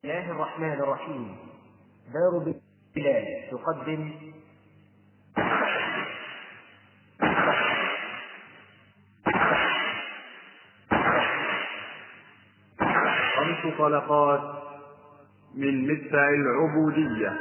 الله الرحمن الرحيم. دار بلال تقدم خمس طلقات من مدفع العبودية.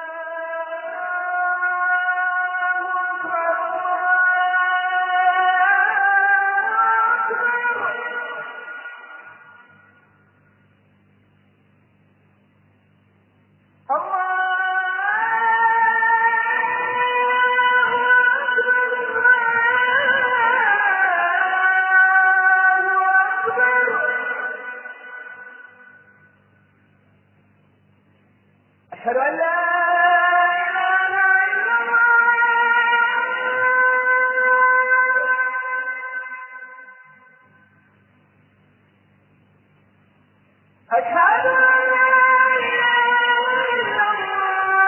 أشهد أن لا إله إلا الله. أشهد أن لا إله إلا الله.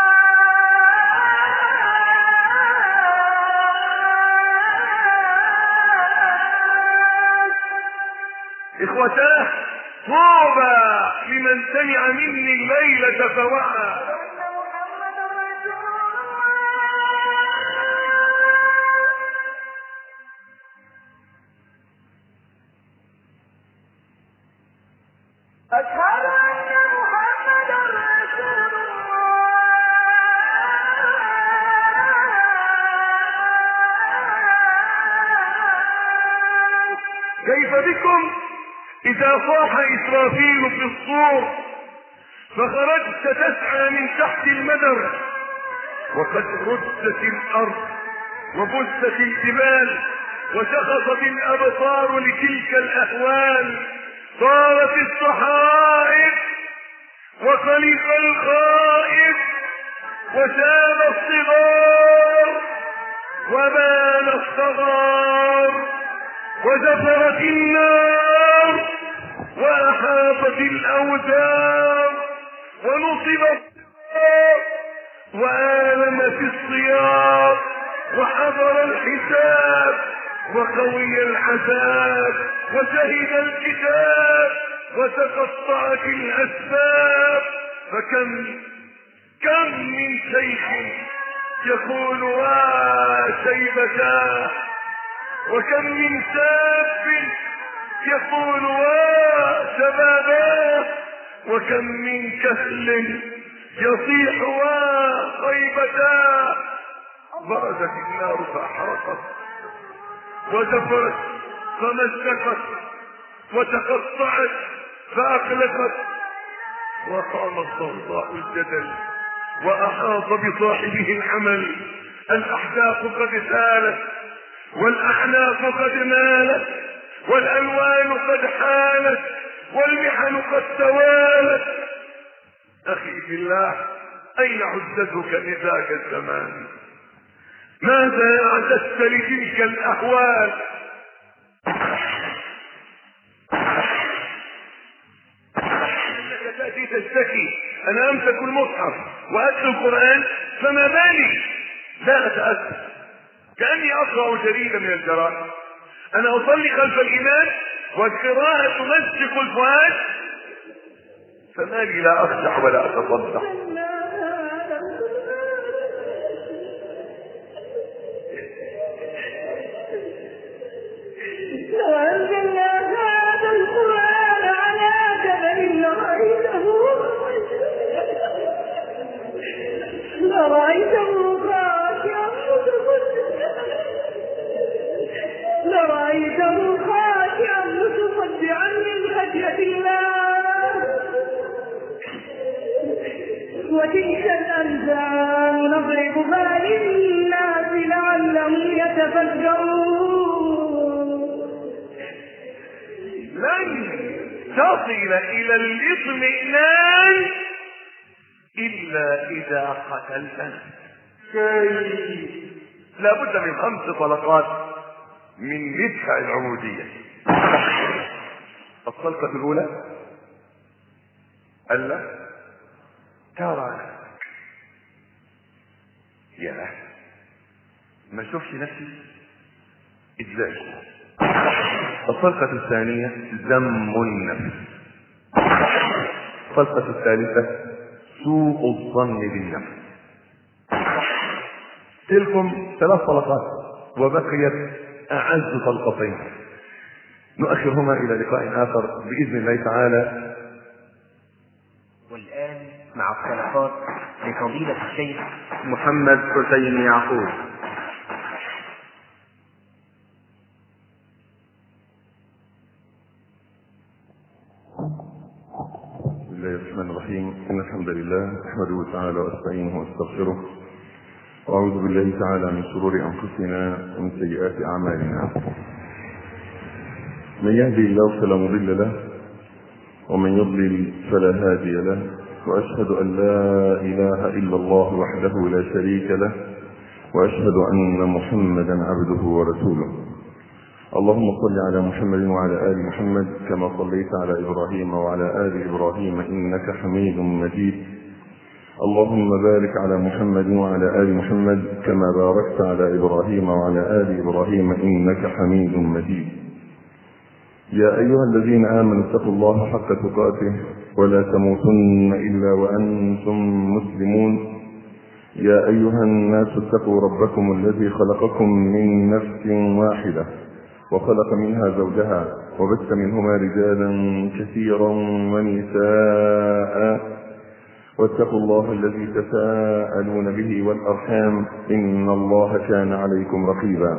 إخوتاه، طوبى لمن سمع مني الليلة فوعى. أشهد أن محمدا رسول الله. كيف بكم إذا صاح إسرافيل في الصور فخرجت تسعى من تحت المدر، وقد رجت الأرض وبست الجبال وشخصت الأبصار لتلك الأهوال، صارت الصحائف وخلق الخائف وشاب الصغار وبان الصغار وزفرت النار وأحاطت الأوتار ونصب الصراط وآلمت الصياط وحضر الحساب وقوي العذاب وشهد الكتاب وتقطعت الأسباب. فكم من شيخ يقول وشيبتاه، وكم من شاب يقول وشباباه، وكم من كهل يصيح وخيبتاه. برزت النار فاحرقت وزفرت فمزقت وتقطعت فأقلقت، وقام الضوضاء الجدل وأحاط بصاحبه الحمل. الأحداث قد سالت والأعناق قد مالت والألوان قد حالت والمحن قد توالت. أخي في الله، أين عزتك لذاك الزمان؟ ماذا أعددت لتلك الأهوال؟ إنك تأتي تشتكي أنا أمسك المصحف وأتلو القرآن فما بالي، لا أتأثر كأني أقرأ جريدة من الجرائد. أنا أصلي خلف الإمام والقراءة تمزق الفؤاد، فما لي لا أخشع ولا أتصدق. لو أنزلنا هذا القرآن على جبل لرأيته خاشعا متصدعا من خشية الله. وتلك الأمثال نضربها للناس لعلهم يتفكرون. لن تصل إلى الاطمئنان إلا إذا قتلت نفسك. لابد من 5 طلقات من مدفع العبودية. الطلقة الأولى: ألا ترى نفسك. يا ما شوفش نفسي ازاي. الطلقة الثانية: ذم النفس. الطلقة الثالثة سوء الظن بالنفس. تلكم 3 طلقات وبقيت أعز طلقتين نؤخرهما إلى لقاء آخر بإذن الله تعالى. والآن مع الطلقات لفضيلة الشيخ محمد حسين يعقوب. بسم الله الرحمن الرحيم. إن الحمد لله نحمده تعالى واستعينه واستغفره، وأعوذ بالله تعالى من شرور أنفسنا ومن سيئات أعمالنا. من يهدي الله فلا مضل له، ومن يضلل فلا هادي له، وأشهد أن لا إله إلا الله وحده لا شريك له، وأشهد أن محمدا عبده ورسوله. اللهم صل على محمد وعلى آل محمد كما صليت على إبراهيم وعلى آل إبراهيم إنك حميد مجيد. اللهم بارك على محمد وعلى آل محمد كما باركت على إبراهيم وعلى آل إبراهيم إنك حميد مجيد. يا أيها الذين آمنوا اتقوا الله حق تقاته ولا تموتن إلا وأنتم مسلمون. يا أيها الناس اتقوا ربكم الذي خلقكم من نفس واحدة وخلق منها زوجها وبث منهما رجالا كثيرا ونساء، واتقوا الله الذي تساءلون به والأرحام إن الله كان عليكم رقيبا.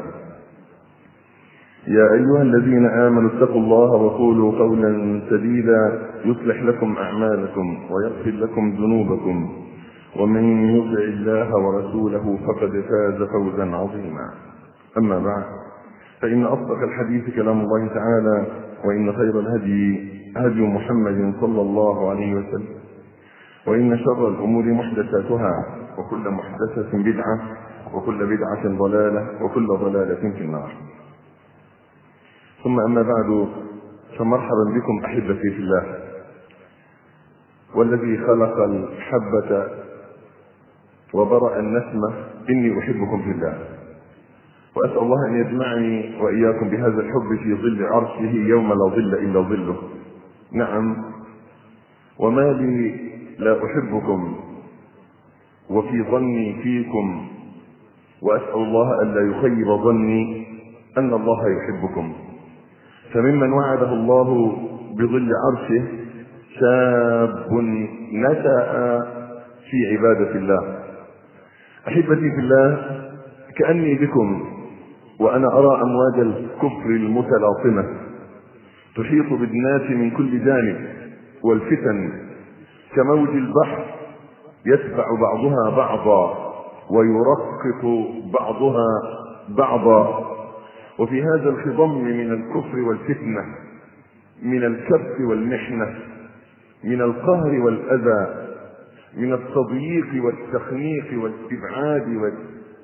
يا أيها الذين آمنوا اتقوا الله وقولوا قولا سديدا يصلح لكم أعمالكم ويغفر لكم ذنوبكم، ومن يطع الله ورسوله فقد فاز فوزا عظيما. أما بعد، فإن أصدق الحديث كلام الله تعالى، وإن خير الهدي هدي محمد صلى الله عليه وسلم، وإن شر الأمور محدثاتها، وكل محدثة بدعة، وكل بدعة ضلالة، وكل ضلالة في النار. ثم أما بعد، فمرحبا بكم أحبتي في الله، والذي خلق الحبة وبرأ النسمة إني أحبكم في الله، وأسأل الله أن يجمعني وإياكم بهذا الحب في ظل عرشه يوم لا ظل إلا ظله. نعم، وما لي لا أحبكم وفي ظني فيكم، وأسأل الله أن لا يخيب ظني أن الله يحبكم. فممن وعده الله بظل عرشه شاب نشأ في عبادة الله. أحبتي في الله، كأني بكم وأنا أرى أمواج الكفر المتلاطمة تحيط بالناس من كل جانب، والفتن كموج البحر يتبع بعضها بعضا ويرقق بعضها بعضا. وفي هذا الخضم من الكفر والفتنة، من الكبت والمحنة، من القهر والأذى، من التضييق والتخنيق والاستبعاد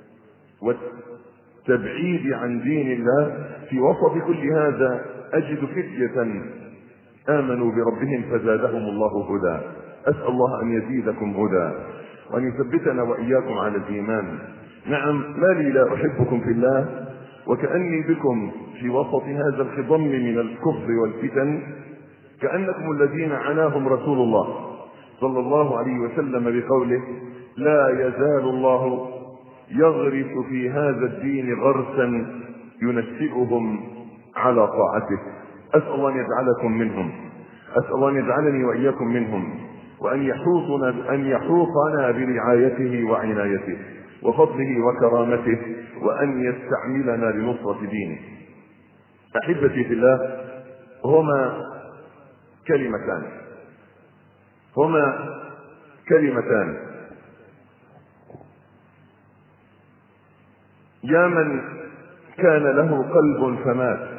والتبعيد عن دين الله، في وسط كل هذا أجد فتية آمنوا بربهم فزادهم الله هدى. أسأل الله أن يزيدكم هدى وأن يثبتنا وإياكم على الإيمان. نعم، ما لي لا أحبكم في الله، وكأني بكم في وسط هذا الخضم من الكفر والفتن، كأنكم الذين عناهم رسول الله صلى الله عليه وسلم بقوله: لا يزال الله يغرس في هذا الدين غرسا ينشئهم على طاعته. أسأل الله أن يجعلكم منهم، أسأل الله أن يجعلني وإياكم منهم، وأن يحوطنا برعايته وعنايته وفضله وكرامته، وأن يستعملنا لنصرة دينه. أحبتي في الله، هما كلمتان يا من كان له قلب فمات،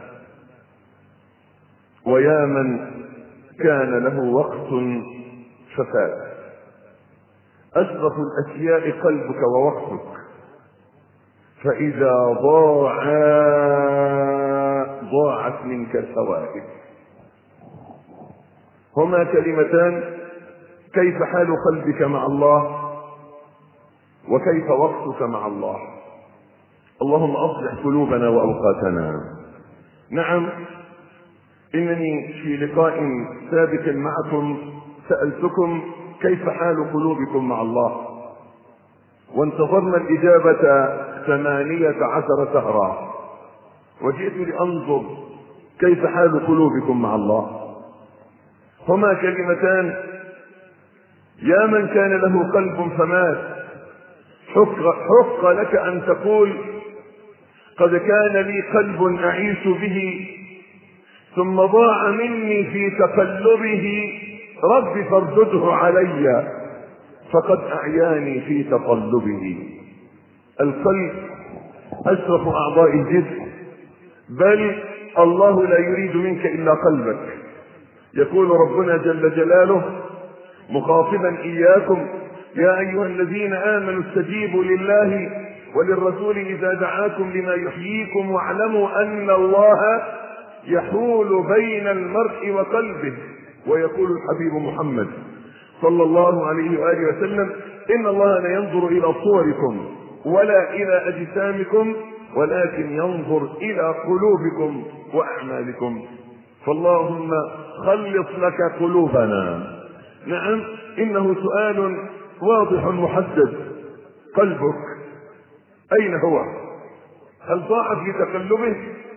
ويا من كان له وقت ففات. أشرف الأشياء قلبك ووقتك، فإذا ضاعت منك الفوائد. هما كلمتان: كيف حال قلبك مع الله، وكيف وقتك مع الله. اللهم أصلح قلوبنا وأوقاتنا. نعم، إنني في لقاء سابق معكم سألتكم كيف حال قلوبكم مع الله، وانتظرنا الإجابة 18 شهرا، وجئت لأنظر كيف حال قلوبكم مع الله. هما كلمتان: يا من كان له قلب فمات، حق لك أن تقول قد كان لي قلب أعيش به ثم ضاع مني في تقلبه، رب فاردده علي فقد أعياني في تقلبه. القلب أشرف أعضاء الجسم، بل الله لا يريد منك إلا قلبك. يقول ربنا جل جلاله مخاطبا إياكم: يا أيها الذين آمنوا استجيبوا لله وللرسول إذا دعاكم لما يحييكم واعلموا أن الله يحول بين المرء وقلبه. ويقول الحبيب محمد صلى الله عليه وآله وسلم: إن الله لا ينظر إلى صوركم ولا إلى أجسامكم ولكن ينظر إلى قلوبكم وأعمالكم. فاللهم خلص لك قلوبنا. نعم، إنه سؤال واضح محدد: قلبك أين هو؟ هل ضاع في تقلبه؟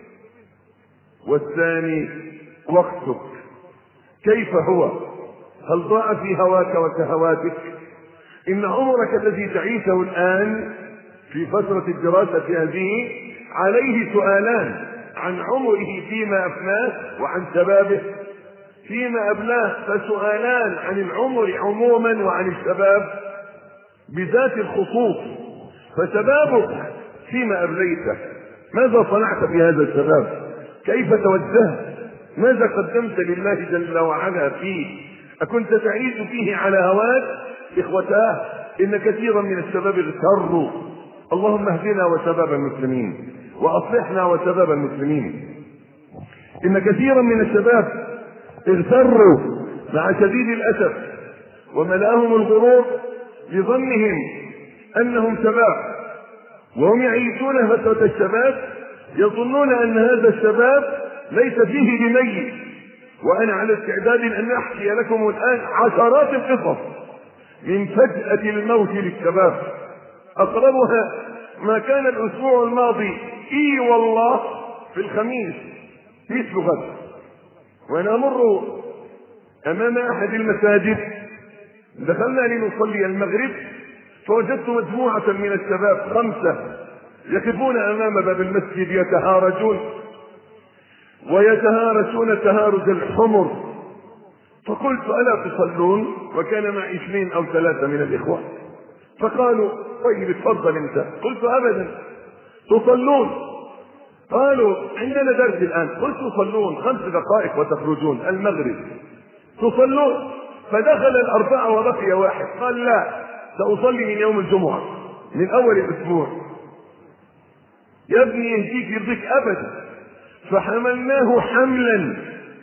والثاني وقتك كيف هو؟ هل ضاع في هواك وشهواتك؟ إن عمرك الذي تعيشه الآن في فترة الدراسة هذه عليه سؤالان: عن عمره فيما أفناه، وعن شبابه فيما أبلاه. فسؤالان عن العمر عموما وعن الشباب بذات الخصوص. فشبابك فيما أبليته، ماذا صنعت في هذا الشباب؟ كيف توجهت؟ ماذا قدمت لله جل وعلا فيه؟ أكنت تعيش فيه على هواك؟ إخوتاه، إن كثيرا من الشباب اغتروا. اللهم اهدنا وشباب المسلمين وأصلحنا وشباب المسلمين. إن كثيرا من الشباب اغتروا مع شديد الأسف، وملأهم الغرور بظنهم أنهم شباب، وهم يعيشون فترة الشباب يظنون أن هذا الشباب ليس فيه بميت. وأنا على استعداد أن أحكي لكم الآن عشرات القصص من فجأة الموت للشباب. أقربها ما كان الأسبوع الماضي، إي والله، في الخميس مثل غد، وأنا أمر أمام أحد المساجد، دخلنا لنصلي المغرب، فوجدت مجموعة من الشباب 5 يقفون أمام باب المسجد يتهارجون، ويتهارجون تهارج الحمر. فقلت: ألا تصلون؟ وكان معي 2 أو 3 من الإخوة. فقالوا: طيب اتفضل انت. قلت: أبدا. تصلون؟ قالوا: عندنا درس الآن. قلت: تصلون 5 دقائق وتخرجون المغرب. تصلون؟ فدخل 4 وبقي 1. قال: لا، سأصلي من يوم الجمعة من أول الأسبوع. يا ابني يهديك يرضيك أبدا. فحملناه حملا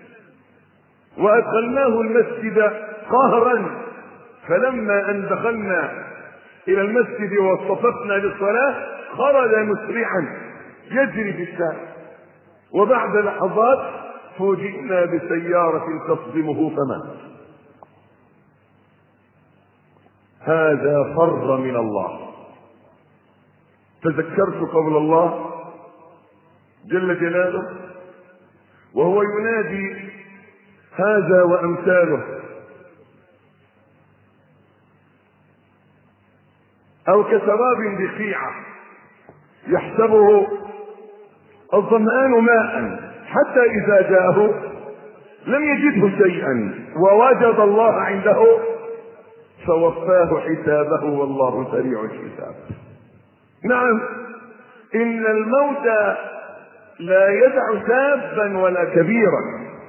وأدخلناه المسجد قهرا. فلما أن دخلنا إلى المسجد واصطففنا للصلاة خرج مسرعا يجري في الشارع، وبعد لحظات فوجئنا بسيارة تصدمه فمات. هذا فر من الله. تذكرت قول الله جل جلاله وهو ينادي هذا وأمثاله: أو كسراب بقيعة يحسبه الظمآن ماء حتى إذا جاءه لم يجده شيئا ووجد الله عنده فوفاه حسابه والله سريع الحساب. نعم، إن الموت لا يدع شابا ولا كبيرا،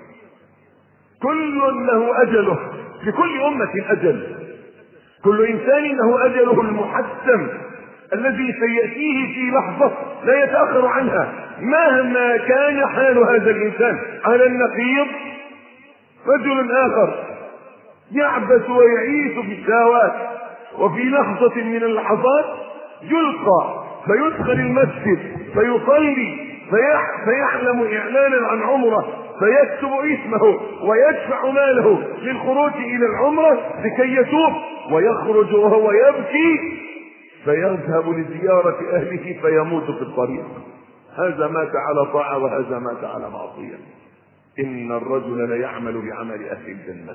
كل له أجله، لكل أمة أجل، كل إنسان له أجله المحتم الذي سيأتيه في لحظة لا يتأخر عنها، مهما كان حال هذا الإنسان. على النقيض رجل آخر يعبث ويعيش في الشهوات، وفي لحظة من اللحظات يلقى فيدخل المسجد فيصلي فيعلم إعلانا عن عمره فيكتب اسمه ويدفع ماله للخروج إلى العمرة لكي يتوب، ويخرج وهو يبكي فيذهب لزيارة أهله فيموت في الطريق. هذا مات على طاعة وهذا مات على معصية. إن الرجل ليعمل بعمل أهل الجنة،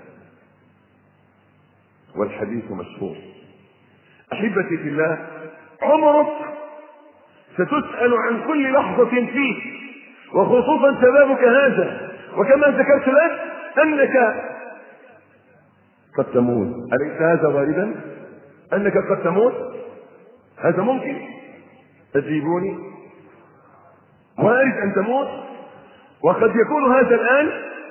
والحديث مشهور. أحبتي في الله، عمرك ستسأل عن كل لحظة فيه، وخصوصا شبابك هذا. وكما ذكرت لك أنك قد تموت، أليس هذا واردا؟ أنك قد تموت، هذا ممكن. أجيبوني، وارد أن تموت، وقد يكون هذا الآن.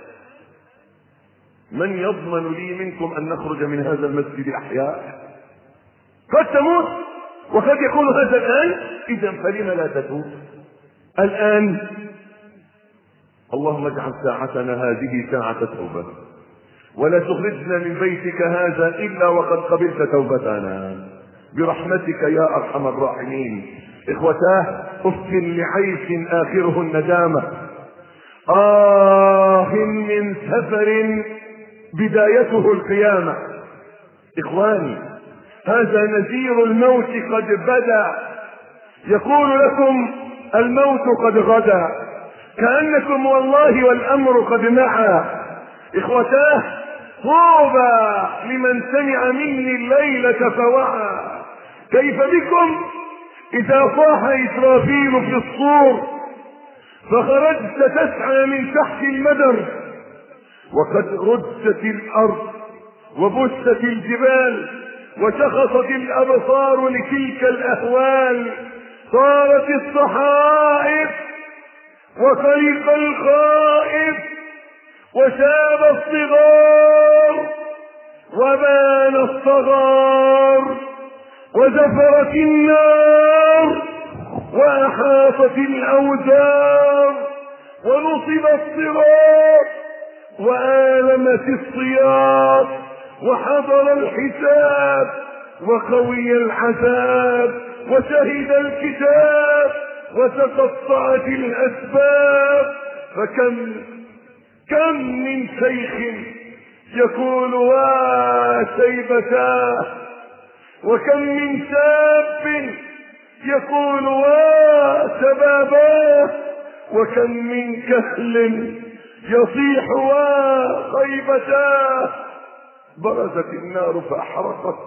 من يضمن لي منكم أن نخرج من هذا المسجد أحياء؟ قد تموت وقد يكون هذا الآن. إذا فلم لا تتوب الآن؟ اللهم اجعل ساعتنا هذه ساعة توبة، ولا تخرجنا من بيتك هذا إلا وقد قبلت توبتنا برحمتك يا أرحم الراحمين. إخوتاه، أف لعيش آخره الندامة، من سفر بدايته القيامة. إخواني، هذا نذير الموت قد بدا، يقول لكم الموت قد غدا، كأنكم والله والأمر قد نعى. إخوتاه، طوبى لمن سمع مني الليلة فوعى. كيف بكم إذا صاح إسرافيل في الصور فخرجت تسعى من تحت المدر، وقد رجت الأرض وبست الجبال وشخصت الأبصار لتلك الأهوال، صارت الصحائف وخلق الخائف وشاب الصغار وبان الصغار وزفرت النار وأحاطت الأوزار ونصب الصراط وآلمت الصياط وحضر الحساب وقوي العذاب وشهد الكتاب وتقطعت الأسباب. فكم من شيخ يقول وشيبتاه، وكم من شاب يقول وشباباه، وكم من كهل يصيح وخيبتاه. برزت النار فأحرقت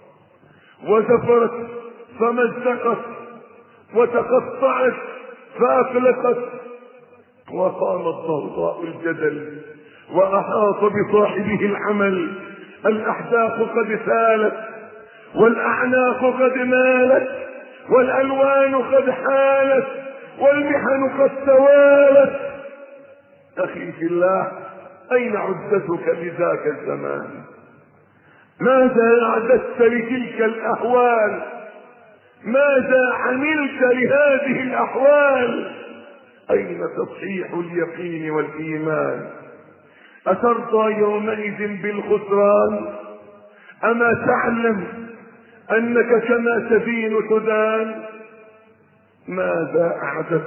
وزفرت فمزقت وتقطعت فأفلقت، وقامت ضوضاء الجدل وأحاط بصاحبه العمل. الأحداق قد سالت والأعناق قد مالت والألوان قد حالت والمحن قد توالت. أخي في الله، أين عدتك لذاك الزمان؟ ماذا أعددت لتلك الأحوال؟ ماذا عملت لهذه الأحوال؟ أين تصحيح اليقين والإيمان؟ أترضى يومئذ بالخسران؟ أما تعلم أنك كما تدين تدان؟ ماذا أعددت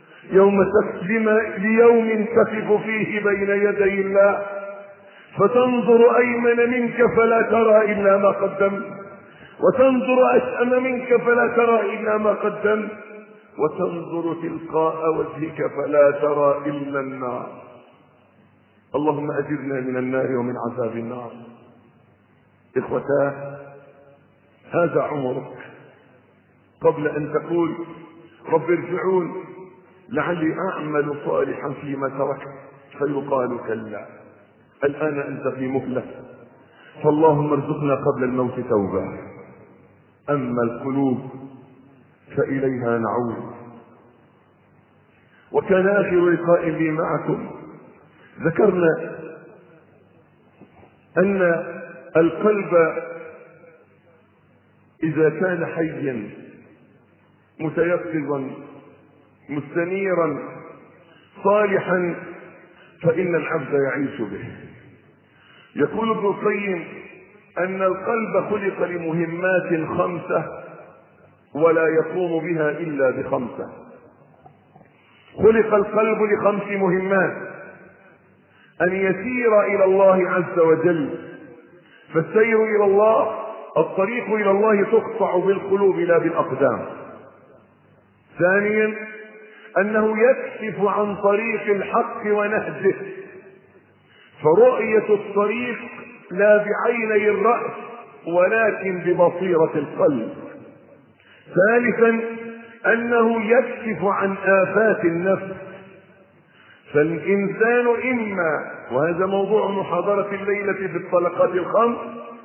ليوم تقف فيه بين يدي الله فتنظر أيمن منك فلا ترى إلا ما قدمت، وتنظر أشأم منك فلا ترى إلا ما قدمت، وتنظر تلقاء وجهك فلا ترى إلا النار. اللهم أجرنا من النار ومن عذاب النار. إخوتاه، هذا عمرك قبل أن تقول رب ارجعون لعلي أعمل صالحا فيما تركت، فيقال كلا، الآن أنت في مهلة، فاللهم ارزقنا قبل الموت توبة. أما القلوب فإليها نعود. وكان آخر لقاء لي معكم ذكرنا أن القلب إذا كان حيا متيقظا مستنيرا صالحا فإن العبد يعيش به. يقول ابن القيم أن القلب خلق لمهمات 5 ولا يقوم بها إلا ب5. خلق القلب ل5 مهمات: أن يسير إلى الله عز وجل، فالسير إلى الله، الطريق إلى الله تقطع بالقلوب لا بالأقدام. ثانيا أنه يكشف عن طريق الحق ونهجه، فرؤية الطريق لا بعيني الرأس ولكن ببصيرة القلب. ثالثا أنه يكشف عن آفات النفس، فالإنسان إما، وهذا موضوع محاضرة الليلة في الطلقات الخمس،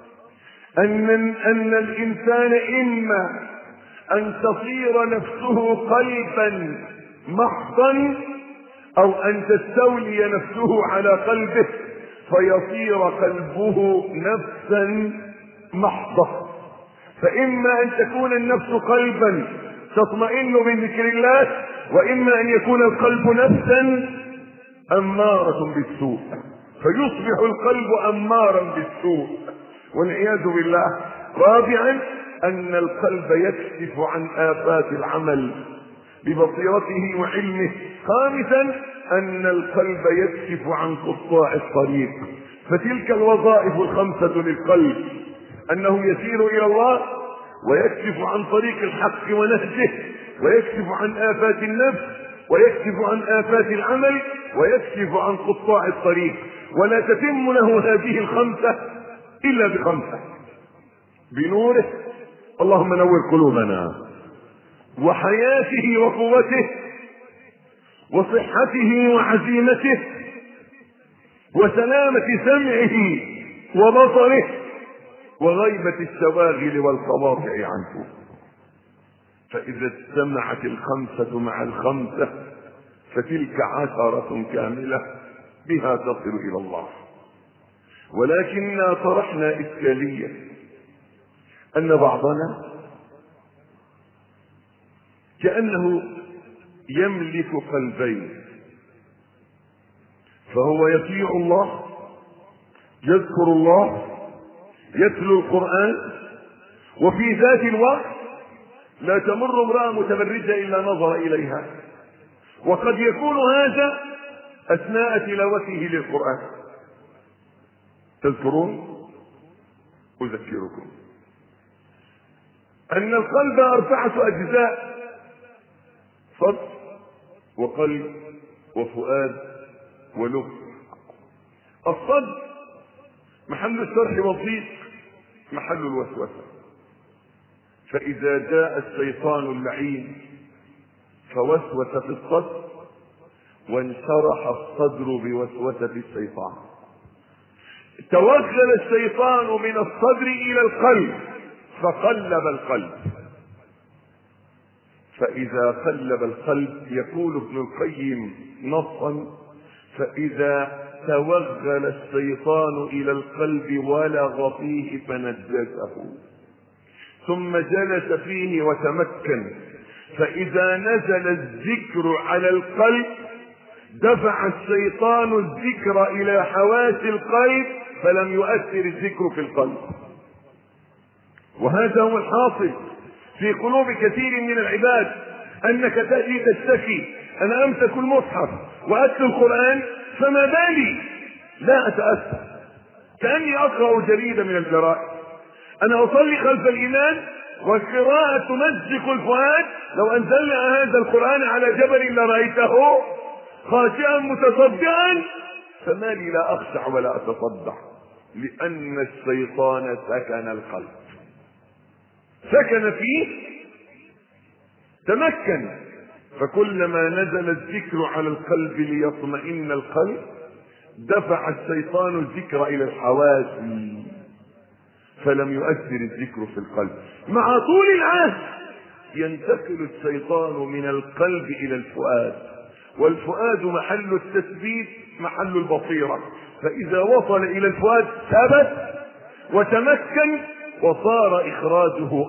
أن الإنسان إما أن تصير نفسه قلبا محضا، أو أن تستولي نفسه على قلبه فيصير قلبه نفسا محضة. فإما أن تكون النفس قلبا تطمئن بذكر الله، وإما أن يكون القلب نفسا أمارة بالسوء، فيصبح القلب أمارا بالسوء والعياذ بالله. رابعا أن القلب يكشف عن آفات العمل ببصيرته وعلمه. خامسا أن القلب يكشف عن قطاع الطريق، فتلك الوظائف الخمسة للقلب: أنه يسير إلى الله، ويكشف عن طريق الحق ونهجه، ويكشف عن آفات النفس، ويكشف عن آفات العمل، ويكشف عن قطاع الطريق. ولا تتم له هذه الخمسة إلا بخمسة: بنوره، اللهم نور قلوبنا، وحياته وقوته، وصحته وعزيمته، وسلامة سمعه وبصره، وغيبة الشواغل والقواطع عنه. فإذا اجتمعت الخمسة مع الخمسة فتلك 10 كاملة بها تصل إلى الله. ولكننا طرحنا إشكالية أن بعضنا كأنه يملك قلبين، فهو يطيع الله، يذكر الله، يتلو القرآن، وفي ذات الوقت لا تمر امرأة متبرجة إلا نظر إليها، وقد يكون هذا أثناء تلاوته للقرآن. تذكرون؟ أذكركم أن القلب 4 أجزاء: صدر، وقلب، وفؤاد، ولب. الصدر محل الشرح والضيق، محل الوسوسة، فإذا جاء الشيطان اللعين فوسوس في الصدر وانشرح الصدر بوسوسة الشيطان، توغل الشيطان من الصدر إلى القلب فقلب القلب. فإذا قلب القلب، يقول ابن القيم نصا: فإذا توغل الشيطان إلى القلب ولغ فيه فنجسه، ثم جلس فيه وتمكن، فإذا نزل الذكر على القلب دفع الشيطان الذكر إلى حواس القلب فلم يؤثر الذكر في القلب. وهذا هو الحاصل في قلوب كثير من العباد، أنك تأتي تشتكي: أنا أمسك المصحف وأتلو القرآن فما بالي، لا أتأثر، كأني أقرأ جريدة من الجرائد. أنا أصلي خلف الإمام والقراءة تمزق الفؤاد، لو أنزلنا هذا القرآن على جبل لرأيته خاشعا متصدعا، فما لي لا أخشع ولا أتصدع، لأن الشيطان سكن القلب، سكن فيه، تمكن. فكلما نزل الذكر على القلب ليطمئن القلب دفع الشيطان الذكر إلى الحواس فلم يؤثر الذكر في القلب. مع طول العهد ينتقل الشيطان من القلب إلى الفؤاد، والفؤاد محل التثبيت، محل البصيرة، فإذا وصل إلى الفؤاد ثبت وتمكن، وصار إخراجه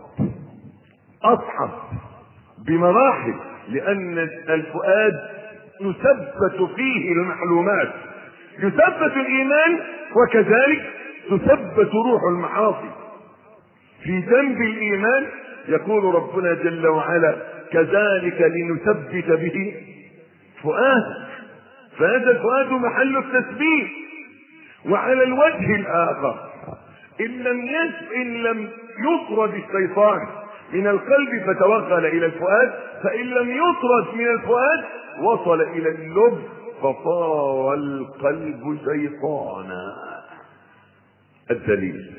أصعب بمراحل، لأن الفؤاد يثبت فيه المعلومات، يثبت الإيمان، وكذلك تثبت روح المعاصي. في ذنب الإيمان يقول ربنا جل وعلا: كذلك لنثبت به فؤادك فهذا الفؤاد محل التثبيت. وعلى الوجه الآخر إن لم يطرد الشيطان من القلب فتوغل إلى الفؤاد، فإن لم يطرد من الفؤاد وصل إلى اللب فصار القلب شيطانا. الدليل: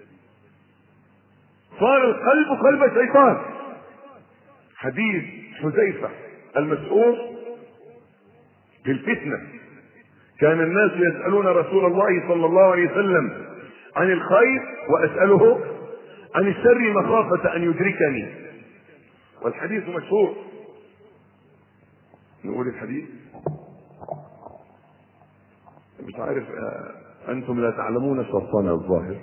صار القلب قلب شيطان. حديث حذيفة المسؤول في الفتنة: كان الناس يسألون رسول الله صلى الله عليه وسلم عن الخير وأسأله عن الشر مخافة أن يدركني. والحديث مشهور. نقول الحديث؟ مش عارف، أنتم لا تعلمون شرطنا الظاهر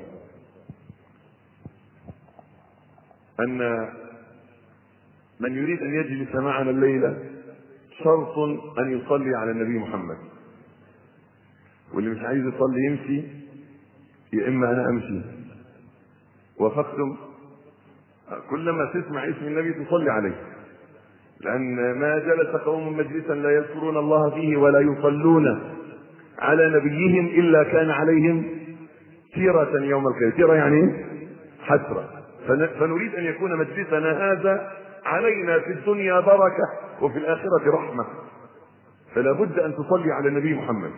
أن من يريد أن يجلس معنا الليلة شرط أن يصلي على النبي محمد، واللي مش عايز يصلي يمشي، يا إما أنا أمشي. وافقتم؟ كلما تسمع اسم النبي تصلي عليه، لأن ما جلس قوم مجلسا لا يذكرون الله فيه ولا يصلون على نبيهم إلا كان عليهم تيرة يوم القيامة. تيرة يعني حسرة. فنريد أن يكون مجلسنا هذا علينا في الدنيا بركة وفي الآخرة رحمة، فلا بد أن تصلي على النبي محمد.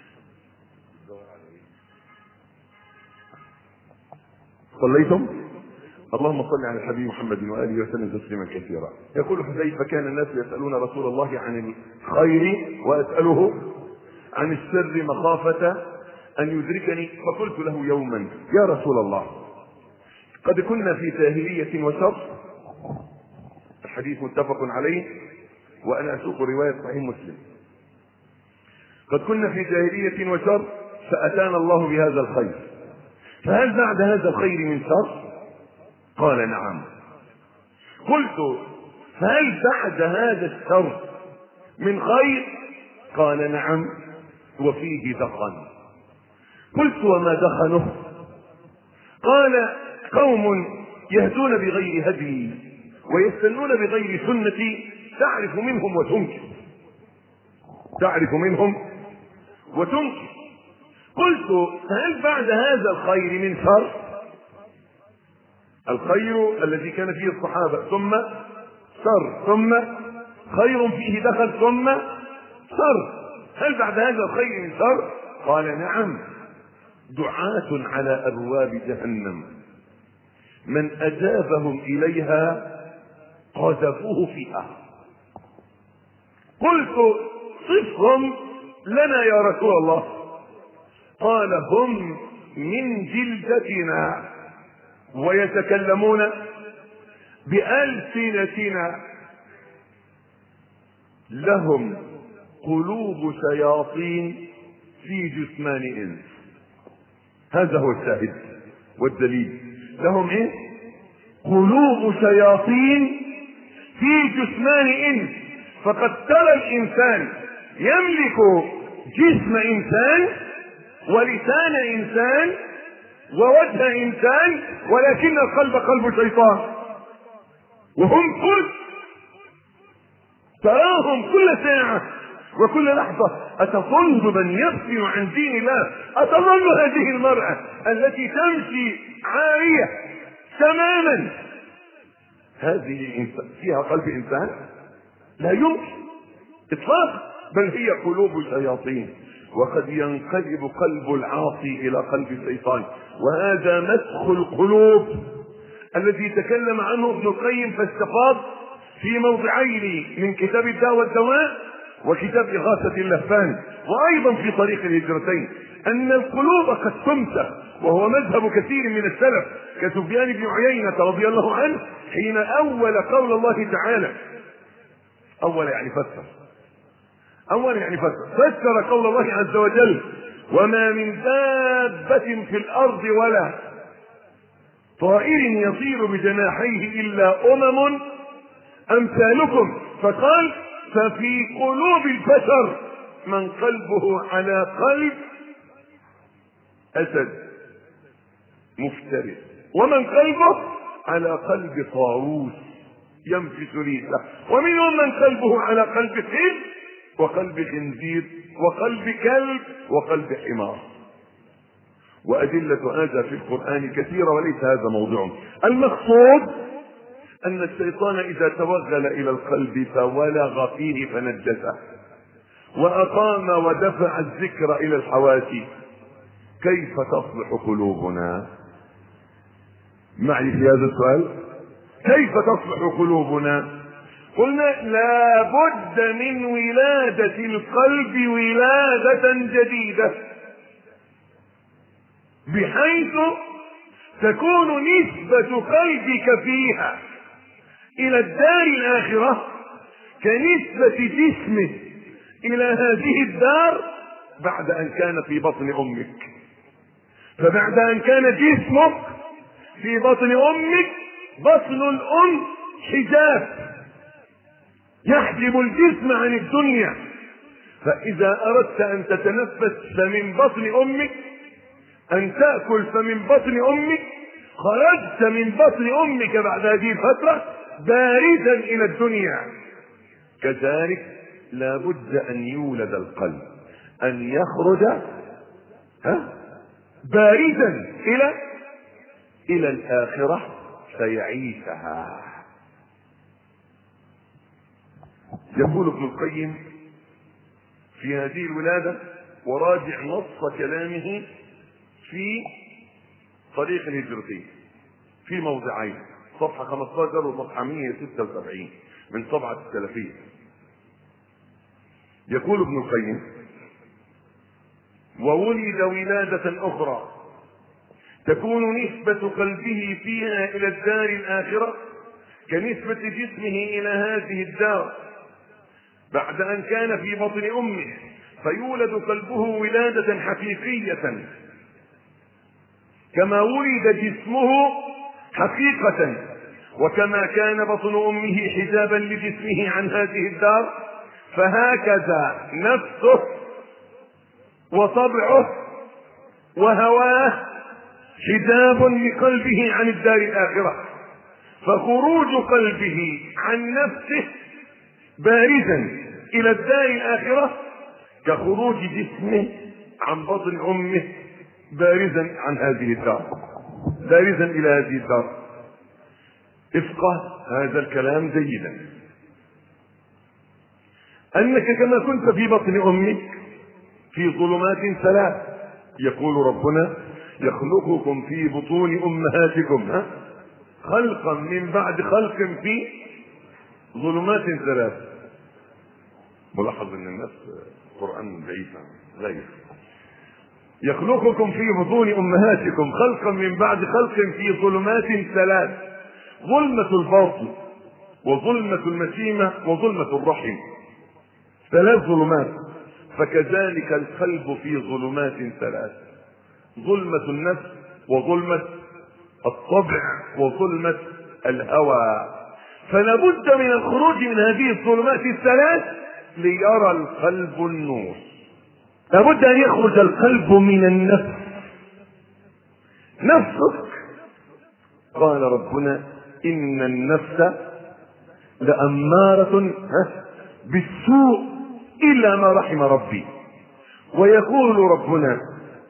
صليتم؟ اللهم صل على الحبيب محمد وآله وسلم تسليما كثيرا. يقول حذيفة: كان الناس يسألون رسول الله عن الخير وأسأله عن الشر مخافة أن يدركني، فقلت له يوما: يا رسول الله، قد كنا في جاهلية وشر. الحديث متفق عليه وأنا أسوق رواية صحيح مسلم. قد كنا في جاهلية وشر فأتانا الله بهذا الخير، فهل بعد هذا الخير من شر؟ قال: نعم. قلت: فهل بعد هذا الشر من خير؟ قال: نعم، وفيه دخن. قلت: وما دخنه؟ قال: قوم يهدون بغير هدي ويستنون بغير سنتي، تعرف منهم وتنكر. تعرف منهم وتنكر. قلت: فهل بعد هذا الخير من شر؟ الخير الذي كان فيه الصحابة، ثم شر، ثم خير فيه دخل، ثم شر. هل بعد هذا الخير من شر؟ قال: نعم، دعاة على أبواب جهنم من أجابهم إليها قذفوه فيها. قلت: صفهم لنا يا رسول الله. قال: هم من جلدتنا ويتكلمون بألسنتنا، لهم قلوب شياطين في جثمان إنس. هذا هو الشاهد والدليل. لهم ايه؟ قلوب شياطين في جثمان إنس. فقد ترى الإنسان يملك جسم إنسان ولسان إنسان ووجه إنسان، ولكن القلب قلب شيطان. وهم تراهم كل ساعة وكل لحظة. أتظن من يغفل عن دين الله؟ أتظن هذه المرأة التي تمشي عارية تماما هذه فيها قلب إنسان؟ لا يمكن إطلاقا، بل هي قلوب شياطين. وقد ينقلب قلب العاصي إلى قلب الشيطان، وهذا مسخ القلوب الذي تكلم عنه ابن القيم فاستفاض في موضعين من كتاب الداء والدواء وكتاب إغاثة اللهفان، وأيضا في طريق الهجرتين، أن القلوب قد تمسخ، وهو مذهب كثير من السلف كسفيان بن عيينة رضي الله عنه حين أول قول الله تعالى. أول يعني فسر قول الله عز وجل: وما من دابة في الأرض ولا طائر يطير بجناحيه إلا أمم أمثالكم. فقال: ففي قلوب البشر من قلبه على قلب أسد مفترس، ومن قلبه على قلب طاووس ينفس ريشه، ومنهم من قلبه على قلب فيل وقلب خنزير وقلب كلب وقلب حمار. وأدلة هذا في القرآن كثيرة وليس هذا موضوع. المقصود أن الشيطان إذا توغل إلى القلب فولغ فيه فنجسه وأقام ودفع الذكر إلى الحواس، كيف تصلح قلوبنا؟ معي في هذا السؤال؟ كيف تصلح قلوبنا؟ قلنا لا بد من ولادة القلب ولادة جديدة، بحيث تكون نسبة قلبك فيها إلى الدار الآخرة كنسبة جسمه إلى هذه الدار بعد أن كان في بطن أمك. فبعد أن كان جسمك في بطن أمك، بطن الأم حجاب يحجب الجسم عن الدنيا، فإذا أردت أن تتنفس فمن بطن أمك، أن تأكل فمن بطن أمك، خرجت من بطن أمك بعد هذه الفترة باردا إلى الدنيا. كذلك لا بد أن يولد القلب، أن يخرج باردا إلى الآخرة فيعيشها. يقول ابن القيم في هذه الولادة، وراجع نص كلامه في طريق الهجرتين في موضعين، صفحة 15 وصفحة 176 من طبعة السلفية. يقول ابن القيم: وولد ولادة أخرى تكون نسبة قلبه فيها إلى الدار الآخرة كنسبة جسمه إلى هذه الدار بعد أن كان في بطن أمه، فيولد قلبه ولادة حقيقية كما ولد جسمه حقيقة، وكما كان بطن أمه حجابا لجسمه عن هذه الدار، فهكذا نفسه وطبعه وهواه حجاب لقلبه عن الدار الآخرة، فخروج قلبه عن نفسه بارزا إلى الدار الآخرة كخروج جسمه عن بطن أمه بارزا عن هذه الدار، بارزا إلى هذه الدار. افقه هذا الكلام جيدا، أنك كما كنت في بطن أمك في ظلمات ثلاث، يقول ربنا: يخلقكم في بطون أمهاتكم خلقا من بعد خلق في ظلمات ثلاث. ملاحظ ان الناس القرآن بعيد غير. يخلقكم في بطون أمهاتكم خلقا من بعد خلق في ظلمات ثلاث، ظلمة الباطن وظلمة المشيمة وظلمة الرحم، ثلاث ظلمات. فكذلك القلب في ظلمات ثلاث: ظلمة النفس وظلمة الطبع وظلمة الهوى. فلا بد من الخروج من هذه الظلمات الثلاث ليرى القلب النور. لا بد ان يخرج القلب من النفس. نفسك قال ربنا: ان النفس لأمارة بالسوء الا ما رحم ربي. ويقول ربنا: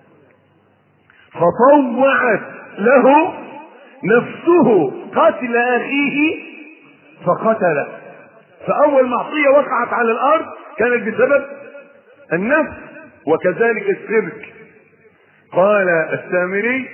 فطوعت له نفسه قتل اخيه فقتله. فاول معصية وقعت على الارض كانت بسبب النفس، وكذلك الشرك. قال السامري: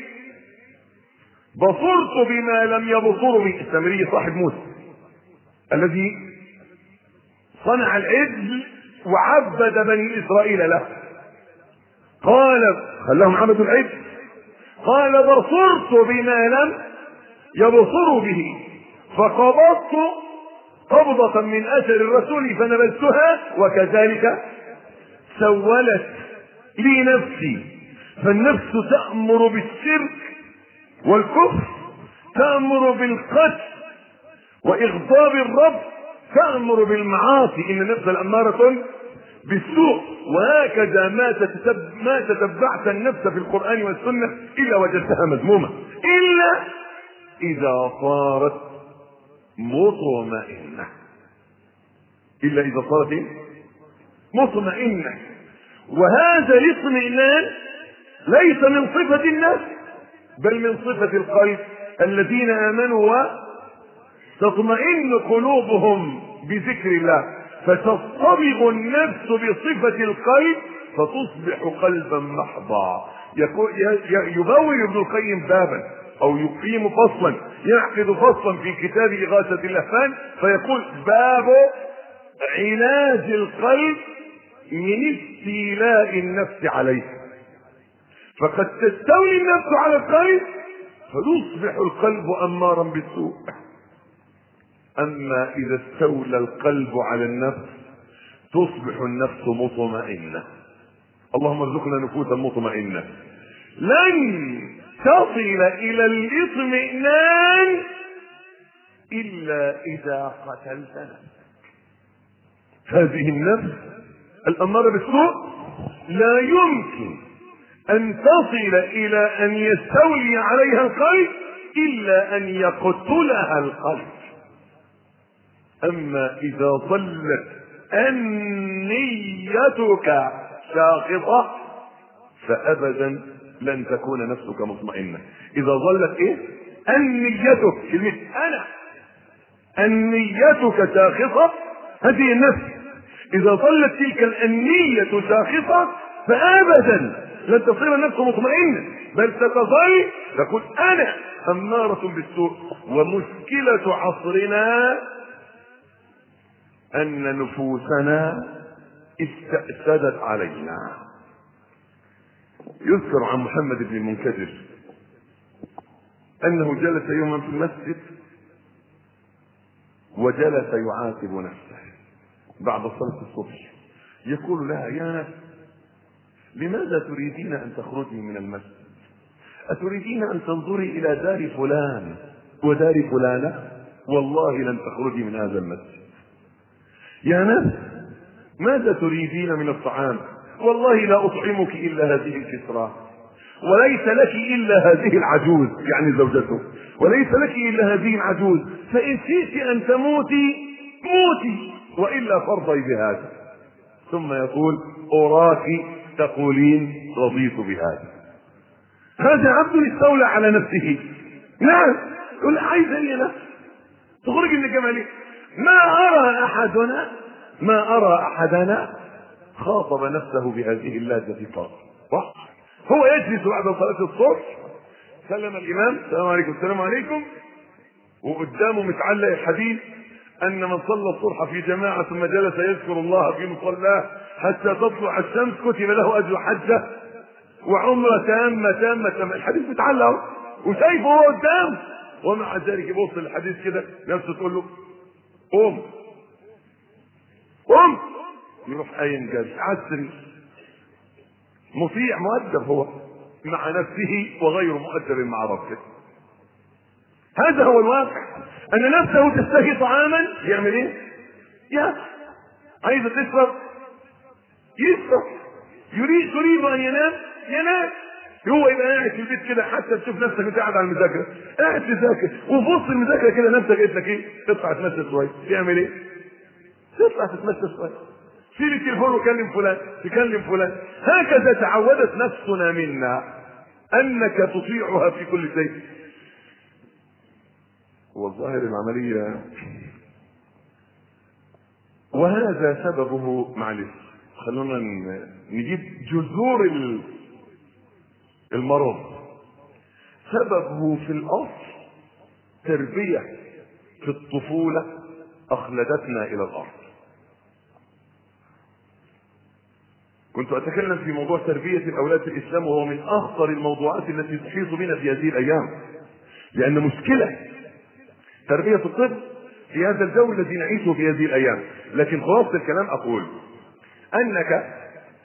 بصرت بما لم يبصروا به. السامري صاحب موسى الذي صنع العجل وعبد بني اسرائيل له. قال خلاهم عبدوا العجل. قال: بصرت بما لم يبصروا به، فقبضت قبضة من اثر الرسول فنبذتها، وكذلك سولت لي نفسي. فالنفس تأمر بالشرك والكفر، تأمر بالقتل وإغضاب الرب، تأمر بالمعاصي. إن النفس الأمارة بالسوء. وهكذا ما تتبعت النفس في القرآن والسنة إلا وجدتها مذمومة، إلا إذا صارت مطمئنة. إلا إذا صارت مطمئنة. وهذا الاطمئنان ليس من صفة النفس بل من صفة القلب. الذين آمنوا وتطمئن قلوبهم بذكر الله، فتصطبغ النفس بصفة القلب فتصبح قلبا محضا. يبوي ابن القيم بابا او يقيم فصلا، يعقد فصلا في كتاب إغاثة اللهفان فيقول: باب علاج القلب من استيلاء النفس عليه. فقد تستولي النفس على القلب فيصبح القلب أمارا بالسوء. أما إذا استولى القلب على النفس تصبح النفس مطمئنة. اللهم ارزقنا نفوسا مطمئنة. لن تصل إلى الاطمئنان إلا إذا قتلت نفسك. هذه النفس الأمارة بالسوء لا يمكن أن تصل إلى أن يستولي عليها القلب إلا أن يقتلها القلب. أما إذا ظلت نيتك ساقطة فأبدا لن تكون نفسك مطمئنة. إذا ظلت نيتك، كلمة نيتك ساقطة، هذه النفس إذا ظلت تلك النية ساقطة فأبدا لن تصير النفس مطمئنة، بل ستظل تقول أنا أمارة بالسوء. ومشكلة عصرنا أن نفوسنا استأسدت علينا. يذكر عن محمد بن المنكدر أنه جلس يوما في المسجد وجلس يعاتب نفسه بعد صلاة الصبح، يقول لها: يا نفس، لماذا تريدين أن تخرجي من المسجد؟ أتريدين أن تنظري إلى دار فلان ودار فلانة؟ والله لن تخرجي من هذا المسجد. يا نفس، ماذا تريدين من الطعام؟ والله لا أطعمك إلا هذه الكسرى، وليس لك إلا هذه العجوز، يعني زوجته، وليس لك إلا هذه العجوز، فإن شئت أن تموتي موتي وإلا فارضي بهذا. ثم يقول: أراك تقولين رضيت بهذا. هذا عبد استولى على نفسه. نعم، يقول: عايز أي نفس تخرج من الجمال. ما أرى أحدنا خاطب نفسه بهذه اللهجة قط. هو يجلس بعد صلاة الصبح، سلم الإمام: السلام عليكم السلام عليكم، وقدامه متعلق الحديث أن من صلى الصبح في جماعة ثم جلس يذكر الله في مصلاه حتى تطلع الشمس كتب له أجر حجة وعمرة تامة. الحديث متعلق وشايفه هو قدام، ومع ذلك يبص للحديث كده، نفسه تقول له: قوم، يروح قايم جالس عسري، مطيع مؤدب هو مع نفسه وغير مؤدب مع ربه. هذا هو الواقع، أن نفسه تشتهي طعاما يعمل إيه؟ عايزة تشرب يشرب، تريد أن ينام. هو يبقى قاعد في البيت كده، حتى تشوف نفسك انت قاعد على المذاكره، قاعد تذاكر وفي وسط المذاكره كده نفسك قلت لك ايه؟ تطلع تتمشى شويه. تعمل ايه؟ تطلع تتمشى شويه، شيل التليفون تكلم فلان. هكذا تعودت نفسنا منا انك تطيعها في كل شيء. والظاهر العمليه، وهذا سببه، معلش خلونا نجيب جذور المرض. سببه في الأصل تربية في الطفولة أخلدتنا إلى الأرض. كنت أتكلم في موضوع تربية الأولاد في الإسلام، وهو من أخطر الموضوعات التي تحيط بنا في هذه الأيام، لأن مشكلة تربية الطفل في هذا الجو الذي نعيشه في هذه الأيام. لكن خلاصة الكلام أقول أنك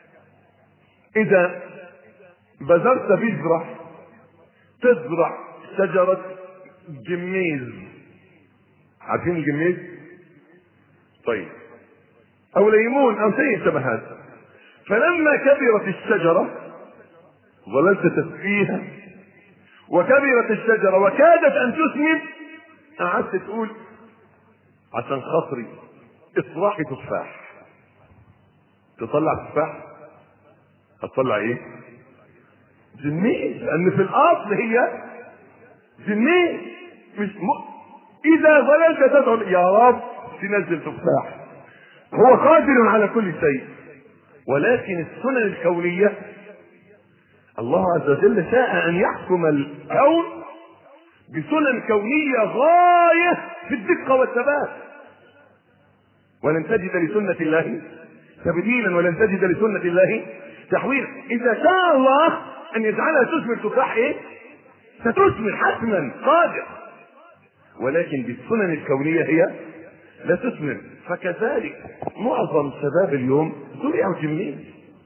إذا بذرت بذرة، تزرع شجرة جميز، عارفين الجميز؟ طيب، أو ليمون أو شيء شبه هذا. فلما كبرت الشجرة ظللت تسقيها، وكبرت الشجرة وكادت أن تثمر، قعدت تقول: عشان خاطري اطرحي تفاح، تطلع تفاح هتطلع ايه؟ جنين، لان في الاصل هي جنين. مش اذا ظللت تدعو يا رب تنزل تفاح، هو قادر على كل شيء. ولكن السنن الكونية الله عز وجل شاء ان يحكم الكون بسنن كونية غاية في الدقة والثبات، ولن تجد لسنة الله تبديلا ولن تجد لسنة الله تحويلا. اذا شاء الله ان يجعلها تثمر تفاح ايه؟ ستثمر حتما، قادر. ولكن بالسنن الكونية هي لا تثمر. فكذلك معظم شباب اليوم زرعوا جنين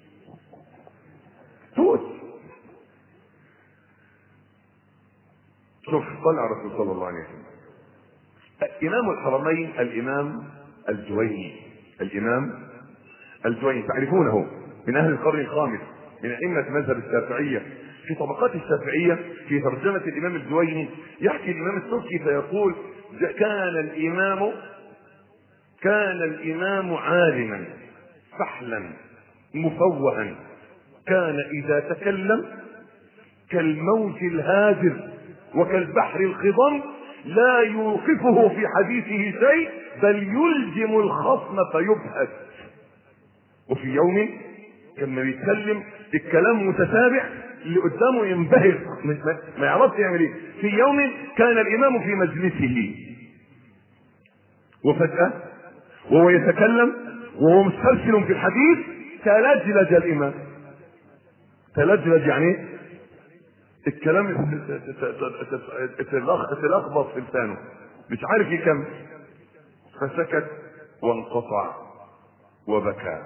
توت. شوف طلع الرسول صلى الله عليه وسلم امام الحرمين الامام الجويني. الامام الجويني تعرفونه، من اهل القرن الخامس، من ائمه مذهب الشافعيه. في طبقات الشافعيه في ترجمه الامام الجويني يحكي الامام السبكي فيقول: كان الامام عالما فحلا مفوها، كان اذا تكلم كالموج الهاجر وكالبحر الخضم، لا يوقفه في حديثه شيء بل يلجم الخصم فيبهت. وفي يوم كان بيتكلم الكلام متتابع اللي قدامه ينبهر ما يعرفش يعمل ايه. في يوم كان الامام في مجلسه وفجأة وهو يتكلم وهو مسترسل في الحديث تلجلج الامام. تلجلج يعني الكلام تلخبط في لسانه مش عارف يكمل، فسكت وانقطع وبكى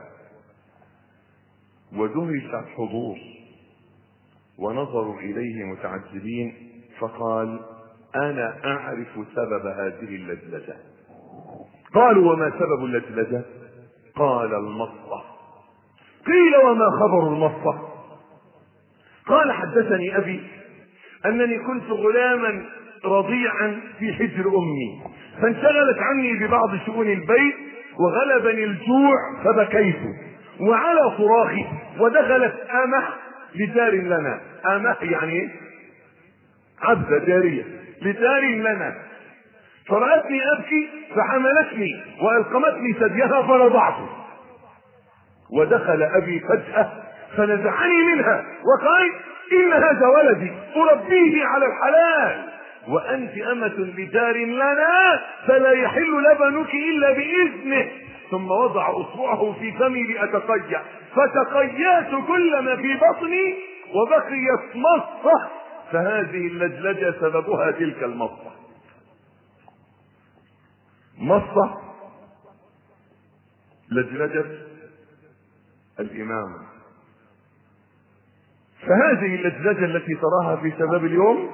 ودهش الحضور ونظروا اليه متعجبين، فقال: انا اعرف سبب هذه اللجلجه. قالوا: وما سبب اللجلجه؟ قال: المصة. قيل: وما خبر المصة؟ قال: حدثني ابي انني كنت غلاما رضيعا في حجر امي، فانشغلت عني ببعض شؤون البيت وغلبني الجوع فبكيت وعلى صراخي، ودخلت امه لجار لنا. امه يعني عبده جاريه لجار لنا، فرأتني ابكي فحملتني والقمتني ثديها فرضعته، ودخل ابي فجأة فنزعني منها وقال: ان هذا ولدي اربيه على الحلال، وانت امة لجار لنا فلا يحل لبنك الا باذنه. ثم وضع اصبعه في فمي لاتقيأ، فتقيأت كل ما في بطني وبقيت مصة، فهذه اللجلجة سببها تلك المصة. مصة لجلجة الامام. فهذه اللجلجة التي تراها في شباب اليوم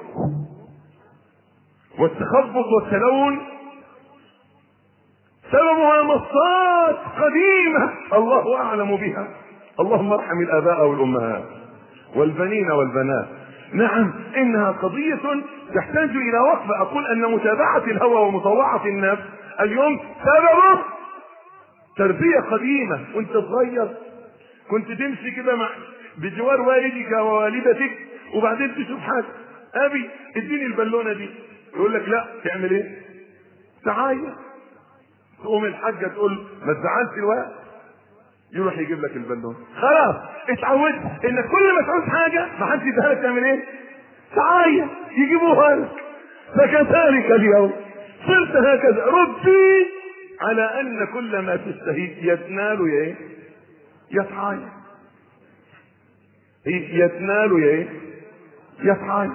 والتخبط والتلون سببها مصات قديمة الله اعلم بها. اللهم ارحم الاباء والامهات والبنين والبنات. نعم، انها قضية تحتاج الى وقفة. اقول ان متابعة الهوى ومطوعة النفس اليوم سببه تربية قديمة. وانت صغير كنت تمشي كده بجوار والدك ووالدتك وبعدين تشوف حاجة: ابي اديني البالونة دي. يقول لك: لا. تعمل ايه؟ تعاير. تقوم الحاجة تقول: ما تزعلش الوقت. يروح يجيب لك البالونة. خلاص اتعودت ان كل ما تعوز حاجة ما حدش يديها لك تعمل ايه؟ تعاير، يجيبوها لك. فكذلك اليوم صرت هكذا ربي على ان كل ما تشتهي يتنال يا ايه؟ يتعاير. يتنال يا ايه؟ يتعاير.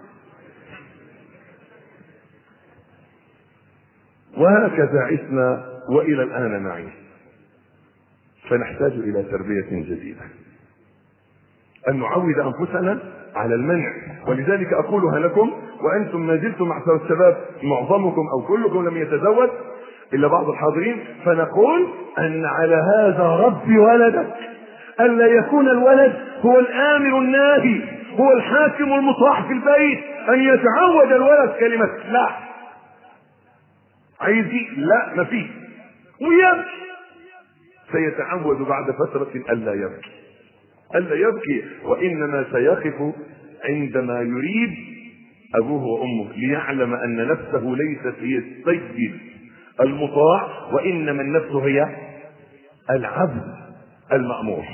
وهكذا عشنا والى الان نعيش. فنحتاج الى تربية جديدة، ان نعود انفسنا على المنع. ولذلك اقولها لكم وانتم ما زلتم معشر الشباب، معظمكم او كلكم لم يتزوج الا بعض الحاضرين، فنقول ان على هذا ربي ولدك، الا يكون الولد هو الامر الناهي، هو الحاكم المطاع في البيت، ان يتعود الولد كلمة لا. عايزي لا، ما فيه، ويبكي سيتعود بعد فترة ألا يبكي وإنما سيقف عندما يريد أبوه وأمه ليعلم أن نفسه ليست هي السيد المطاع، وإنما النفس هي العبد المأمور.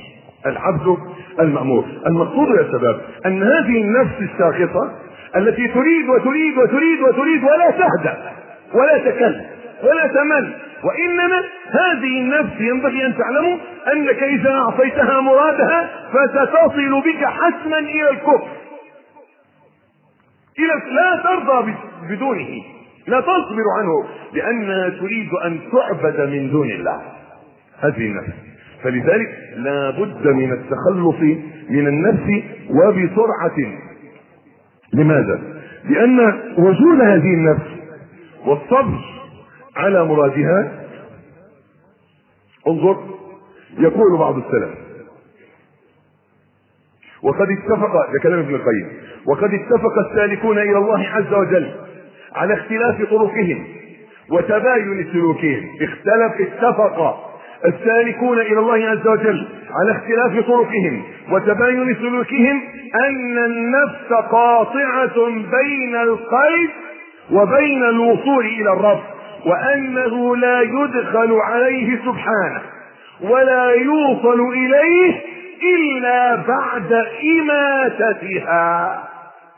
المقصود يا شباب أن هذه النفس الساخطة التي تريد وتريد وتريد وتريد ولا تهدأ ولا تكل ولا تمل، وإنما هذه النفس ينبغي أن تعلموا أنك إذا أعطيتها مرادها فستصل بك حتما إلى الكفر، لا ترضى بدونه، لا تصبر عنه، لأنها تريد أن تعبد من دون الله هذه النفس. فلذلك لا بد من التخلص من النفس وبسرعة. لماذا؟ لأن وجود هذه النفس والصبر على مرادها، انظر يقول بعض السلف وقد اتفق، ده كلام ابن القيم، وقد اتفق السالكون إلى الله عز وجل على اختلاف طرقهم وتباين سلوكهم. اتفق السالكون إلى الله عز وجل على اختلاف طرقهم وتباين سلوكهم أن النفس قاطعة بين القلب وبين الوصول إلى الرب، وأنه لا يدخل عليه سبحانه ولا يوصل إليه إلا بعد إماتتها.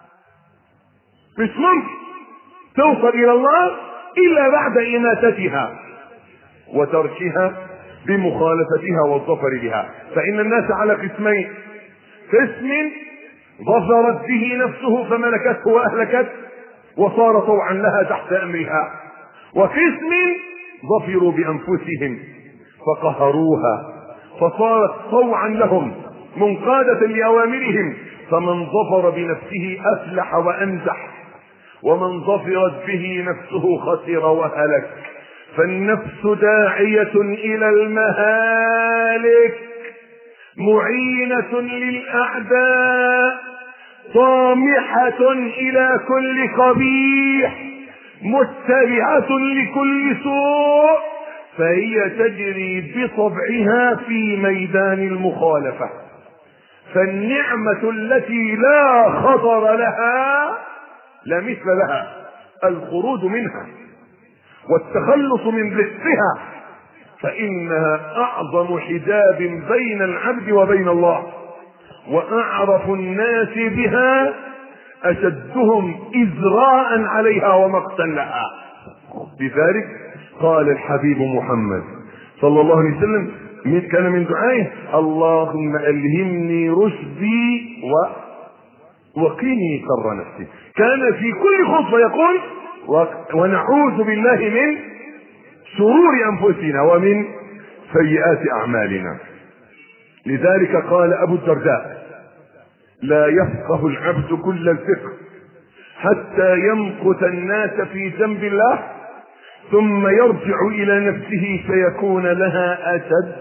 مش ممكن توصل إلى الله إلا بعد إماتتها وتركها بمخالفتها والظفر بها. فإن الناس على قسمين: قسم ظفرت به نفسه فملكته وأهلكته وصار طوعا لها تحت أمرها، وقسم ظفروا بأنفسهم فقهروها فصارت طوعا لهم منقادة لأوامرهم. فمن ظفر بنفسه أفلح وأنجح، ومن ظفرت به نفسه خسر وهلك. فالنفس داعية إلى المهالك، معينة للأعداء، طامحة إلى كل قبيح، متبعة لكل سوء، فهي تجري بطبعها في ميدان المخالفة. فالنعمة التي لا خطر لها لا مثل لها الخروج منها والتخلص من ضدها، فإنها أعظم حجاب بين العبد وبين الله، وأعرف الناس بها أشدهم إزراء عليها ومقتا لها. لذلك قال الحبيب محمد صلى الله عليه وسلم كان من دعائه: اللهم ألهمني رشدي وقني شر نفسي. كان في كل خطبة يقول: ونعوذ بالله من شرور أنفسنا ومن سيئات أعمالنا. لذلك قال أبو الدرداء: لا يفقه العبد كل الفقه حتى يمقت الناس في ذنب الله ثم يرجع إلى نفسه فيكون لها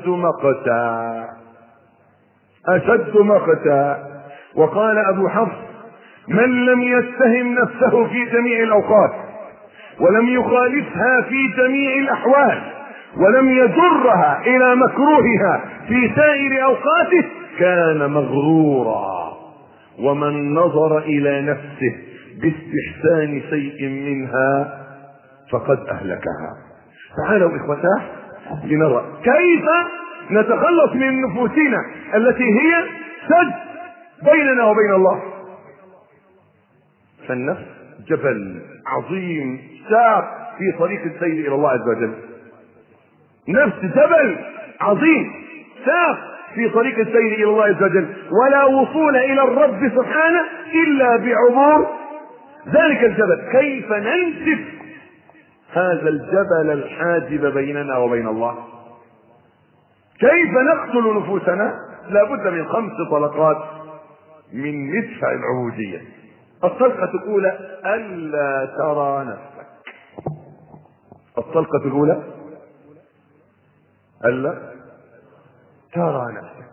أشد مقتا. وقال أبو حفص: من لم يتهم نفسه في جميع الأوقات ولم يخالفها في جميع الأحوال ولم يجرها إلى مكروهها في سائر أوقاته كان مغرورا. ومن نظر إلى نفسه باستحسان شيء منها فقد أهلكها. تعالوا إخوتاه لنرى كيف نتخلص من نفوسنا التي هي سد بيننا وبين الله. فالنفس جبل عظيم ساق في طريق السير إلى الله عز وجل. نفس جبل عظيم ساق في طريق السير إلى الله عز وجل، ولا وصول إلى الرب سبحانه إلا بعبور ذلك الجبل. كيف ننسف هذا الجبل الحاجب بيننا وبين الله؟ كيف نقتل نفوسنا؟ لا بد من 5 طلقات من مدفع العبودية. الطلقة الأولى: ألا ترى نفسك. الطلقة الأولى: ألا ترى نفسك.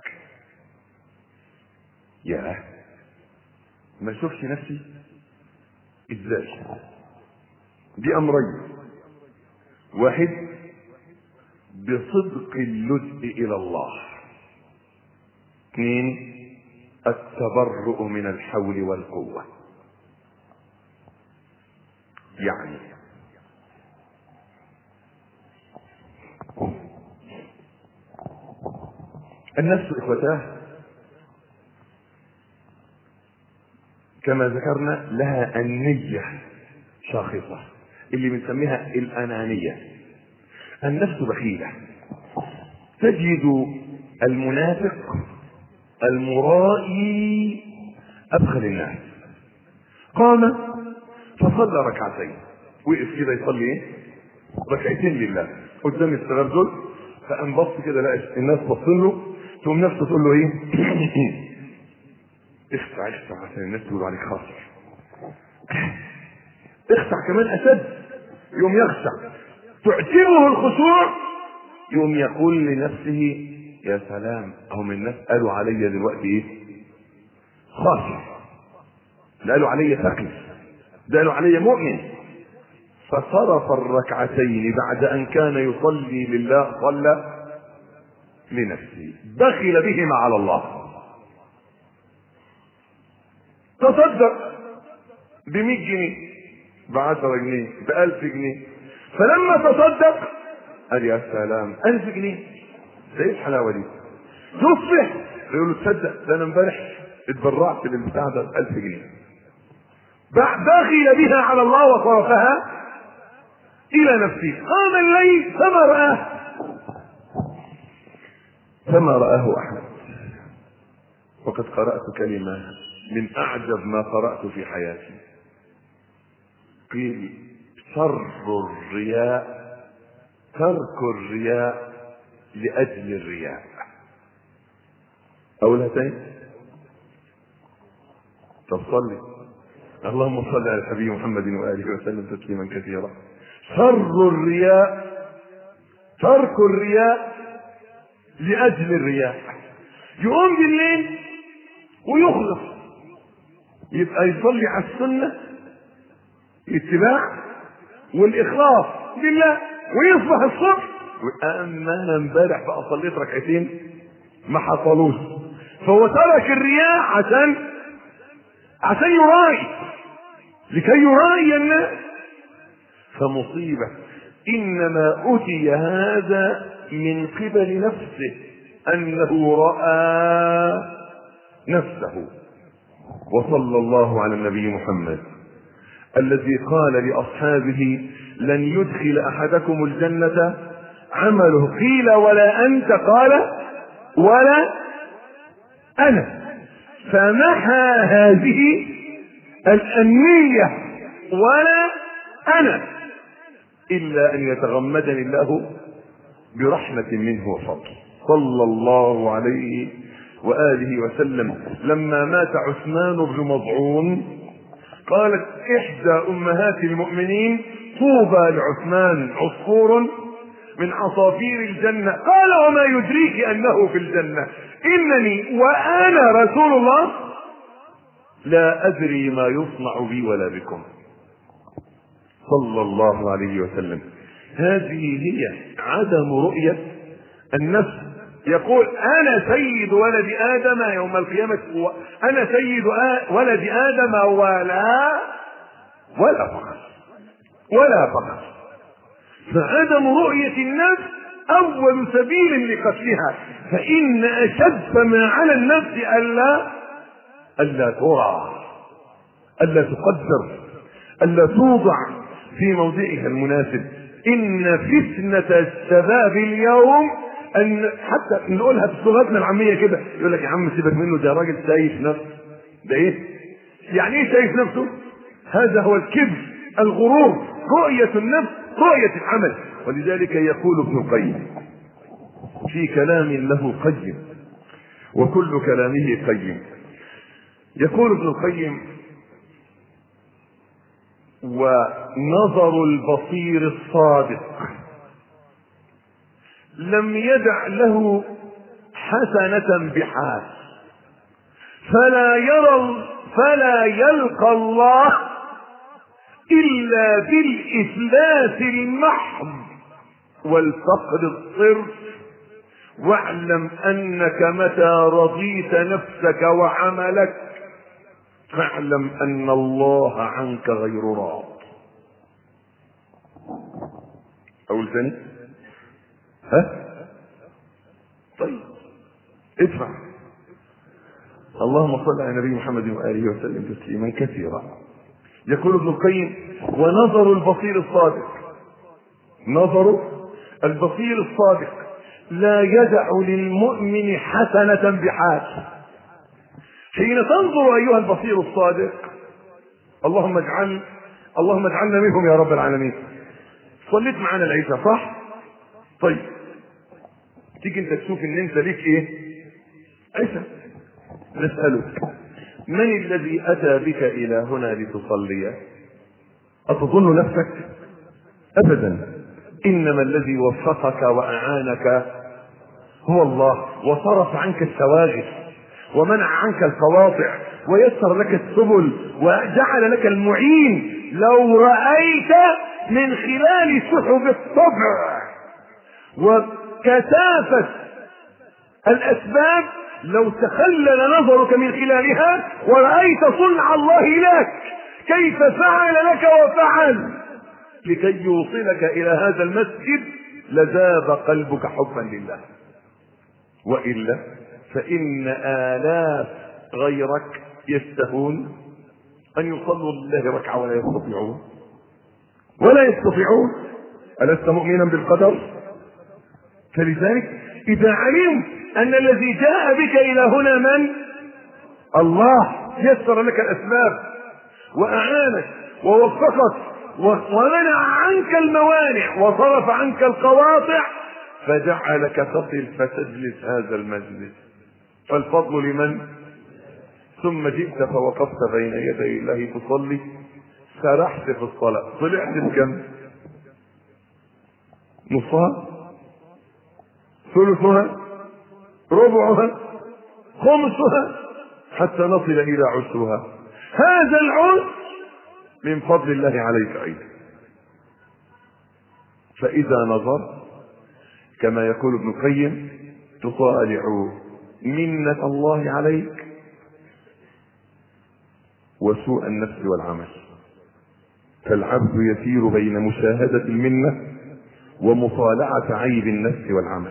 يا ما اشوفش نفسي ازاي؟ دي أمرين: واحد بصدق اللجء الى الله. 2 التبرؤ من الحول والقوة. يعني النفس اخوتاه كما ذكرنا لها النية شاخصة اللي بنسميها الأنانية. النفس بخيلة. تجد المنافق المرائي أبخل الناس. قام فصلى ركعتين، وقف كده يصلي ايه؟ ركعتين لله قدام السلام دول، فقام بص كده لقى الناس باصين له، تقوم نفسه تقول له ايه؟ اخفع عشان الناس تقول عليك خاطر. اخفع كمان اشد، يوم يخشع تعجبه الخشوع، يوم يقول لنفسه يا سلام هم الناس قالوا علي دلوقتي ايه؟ خاشع. ده قالوا علي ثقيل، ده قالوا علي مؤمن. فصرف الركعتين بعد ان كان يصلي لله صلى لنفسه، بخل بهما على الله. تصدق ب100 جنيه، ب10 جنيه، ب1000 جنيه، فلما تصدق قال يا سلام 1000 جنيه، ده ايه الحلاوه دي؟ يصبح يقول له تصدق ده انا امبارح اتبرعت للبتاع ده ب1000 جنيه. بخل بها على الله وصرفها الى نفسه. قام الليل فما رآه احد. وقد قرأت كلمة من اعجب ما قرأت في حياتي. قيل شر الرياء ترك الرياء لأجل الرياء. أقولها تاني؟ طب صلي. اللهم صل على الحبيب محمد وآله وسلم تسليما كثيرا. شر الرياء ترك الرياء لأجل الرياء. يقوم بالليل ويخلص، يبقى يصلي على السنة الاتباع والإخلاص بالله، ويصبح الصبح اما انا امبارح بقى صليت ركعتين ما حصلوش، فهو ترك الرياء عشان يرائي، لكي يرائي الناس. فمصيبة. انما اتي هذا من قبل نفسه، انه رأى نفسه. وصلى الله على النبي محمد الذي قال لأصحابه لن يدخل أحدكم الجنة عمله. قيل ولا أنت؟ قال ولا أنا. فمحى هذه الأنية ولا أنا، إلا أن يتغمدني الله برحمة منه وفضل. صلى الله عليه وآله وسلم. لما مات عثمان بن مضعون قالت إحدى أمهات المؤمنين طوبى لعثمان عصفور من عصافير الجنة. قال وما يدريك أنه في الجنة؟ إنني وأنا رسول الله لا أدري ما يصنع بي ولا بكم. صلى الله عليه وسلم. هذه هي عدم رؤية النفس. يقول أنا سيد ولد آدم يوم القيامة، أنا سيد ولد آدم ولا فقط. فعدم رؤية النفس أول سبيل لقتلها. فإن أشد ما على النفس ألا ترى، ألا تقدر، ألا توضع في موضعها المناسب. إن فتنة الشباب اليوم أن حتى نقولها بصيغتنا العامية كده، يقول لك يا عم سيبك منه، ده راجل شايف نفسه. ده إيه؟ يعني إيه شايف نفسه؟ هذا هو الكبر، الغرور، رؤية النفس، رؤية العمل. ولذلك يقول ابن القيم في كلام له قيم، وكل كلامه قيم. يقول ابن القيم ونظر البصير الصادق لم يدع له حسنة بحال، فلا يلقى الله إلا بالإفلاس المحض والفقر الصرف، واعلم انك متى رضيت نفسك وعملك فاعلم ان الله عنك غير راض. اقول ثاني؟ طيب ادفع. اللهم صل على النبي محمد واله وسلم تسليما كثيرا. يقول ابن القيم: ونظر البصير الصادق، نظر البصير الصادق لا يدع للمؤمن حسنة بحال. حين تنظر ايها البصير الصادق، اللهم اجعلنا منهم يا رب العالمين. صليت معنا العشاء صح؟ طيب تيجي انت تشوف ان انت ليك ايه؟ عشاء. نسألك: من الذي اتى بك الى هنا لتصلي؟ أتظن نفسك؟ ابدا، انما الذي وفقك واعانك هو الله، وصرف عنك الشواغل ومنع عنك القواطع ويسر لك السبل وجعل لك المعين. لو رأيت من خلال سحب الطبع وكثافة الأسباب، لو تخلل نظرك من خلالها ورأيت صنع الله لك كيف فعل لك وفعل لكي يوصلك إلى هذا المسجد، لذاب قلبك حبا لله. وإلا فإن آلاف غيرك يستهون أن يصلوا لله ركعة ولا يستطيعون. ألست مؤمنا بالقدر؟ فلذلك إذا علمت أن الذي جاء بك إلى هنا من؟ الله، يسر لك الأسباب وأعانك ووفقك ومنع عنك الموانع وصرف عنك القواطع فجعلك تصل فتجلس هذا المجلس، فالفضل لمن؟ ثم جئت فوقفت بين يدي الله تصلي، سرحت في الصلاة، طلعت بكم؟ نصها، ثلثها، ربعها، خمسها، حتى نصل إلى عشرها. هذا العشر من فضل الله عليك أيضا. فإذا نظر كما يقول ابن القيم: تطالع منة الله عليك وسوء النفس والعمل. فالعبد يسير بين مشاهدة المنة ومطالعة عيب النفس والعمل.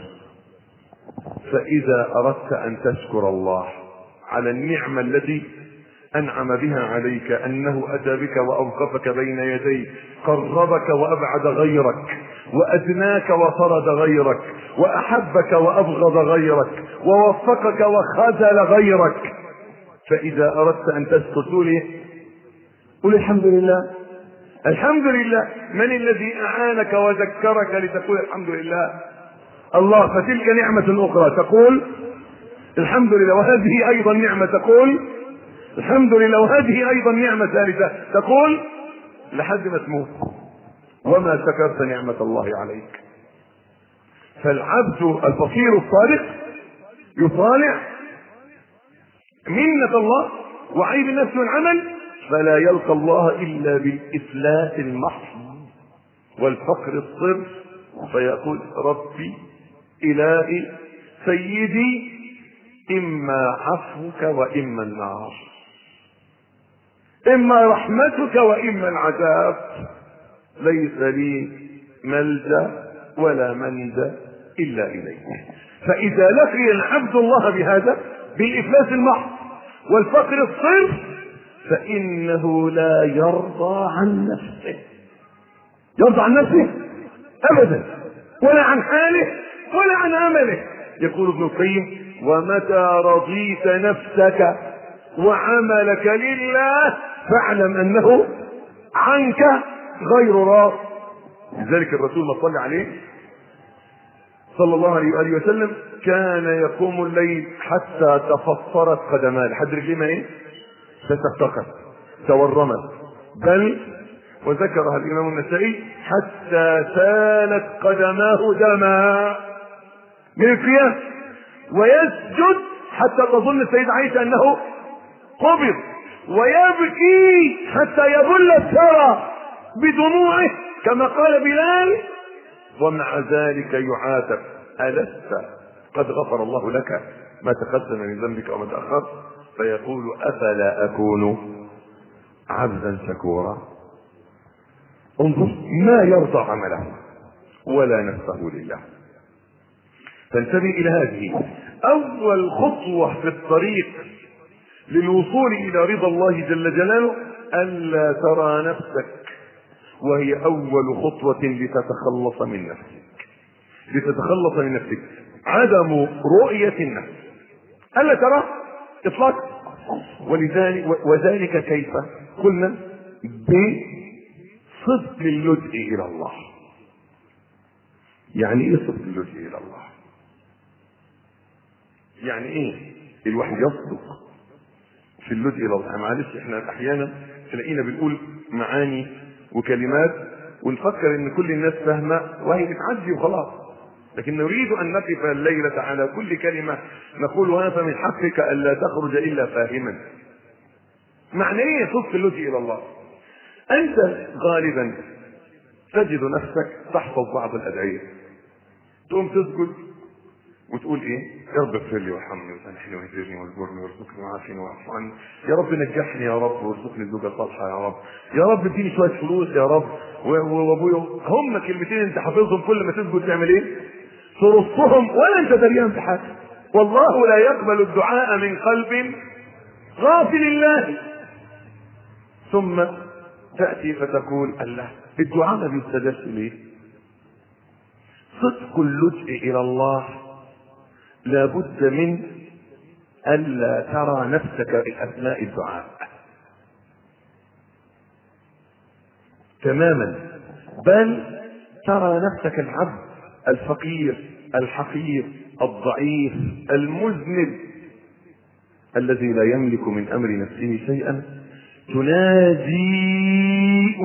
فإذا أردت أن تشكر الله على النعمة التي أنعم بها عليك، أنه أتى بك وأوقفك بين يديه، قربك وأبعد غيرك، وأدناك وطرد غيرك، وأحبك وأبغض غيرك، ووفقك وخذل غيرك. فإذا أردت أن تشكر قل الحمد لله. الحمد لله. من الذي أعانك وذكرك لتقول الحمد لله؟ الله. فتلك نعمة أخرى تقول الحمد لله، وهذه أيضا نعمة تقول الحمد لله، وهذه أيضا نعمة ثالثة تقول لحد ما تموت وما شكرت نعمة الله عليك. فالعبد البصير الصادق يطالع منة الله وعيب النفس والعمل، فلا يلقى الله إلا بالإفلاس المحض والفقر الصرف، فيقول: ربي إلهي سيدي، إما عفوك وإما النار، إما رحمتك وإما العذاب، ليس لي ملجأ ولا منجا إلا إليك. فإذا لقي العبد الله بهذا، بالإفلاس المحض والفقر الصرف، فإنه لا يرضى عن نفسه. يرضى عن نفسه أبدا، ولا عن حاله ولا عن عمله. يقول ابن القيم: ومتى رضيت نفسك وعملك لله فاعلم أنه عنك غير راض. لذلك الرسول ما صلى عليه صلى الله عليه وآله وسلم كان يقوم الليل حتى تفطرت قدماه، لحد رجليه ما ايه؟ تشققت تورمت، بل وذكرها الإمام النسائي حتى سالت قدماه دما من القيام، ويسجد حتى تظن السيدة عائشة أنه قبض، ويبكي حتى يبل الثرى بدموعه، كما قال بلال: ومع ذلك يعاتب. ألست قد غفر الله لك ما تقدم من ذنبك وما تأخر؟ فيقول أفلا أكون عبدا شكورا. انظر ما يرضى عمله ولا نفسه لله. فانتبه إلى هذه أول خطوة في الطريق للوصول إلى رضا الله جل جلاله، ألا ترى نفسك، وهي أول خطوة لتتخلص من نفسك. عدم رؤية النفس، ألا ترى إطلاق. وذلك كيف؟ قلنا بصدق اللجوء إلى الله. يعني إيه صدق اللجوء إلى الله؟ يعني إيه الواحد يصدق في اللجوء إلى الله؟ معلش احنا أحيانا تلاقينا بنقول معاني وكلمات ونفكر ان كل الناس فاهمة وهي بتعدي وخلاص، لكن نريد ان نقف الليلة على كل كلمة نقولها، فمن حقك الا تخرج الا فاهما. معنى ايه صدق اللجوء الى الله؟ انت غالبا تجد نفسك تحفظ بعض الادعية، تقوم تسجد وتقول ايه؟ يا رب اغفر لي وارحمني وسامحني واهدني واجبرني وارزقني وعافني واعف عني، يا رب نجحني يا رب وارزقني الزوجه الصالحه يا رب، يا رب اديني شويه فلوس يا رب، وابويا. هم كلمتين انت حافظهم، كل ما تسجد تعمل ايه؟ ترصهم ولا انت دريان بحاجه. والله لا يقبل الدعاء من قلب غافل الله. ثم تاتي فتقول الله الدعاء ما بيستجابش ليه؟ صدق اللجوء الى الله لا بد من ألا ترى نفسك بأثناء الدعاء تماما، بل ترى نفسك العبد الفقير الحقير الضعيف المذنب الذي لا يملك من أمر نفسه شيئا، تنادي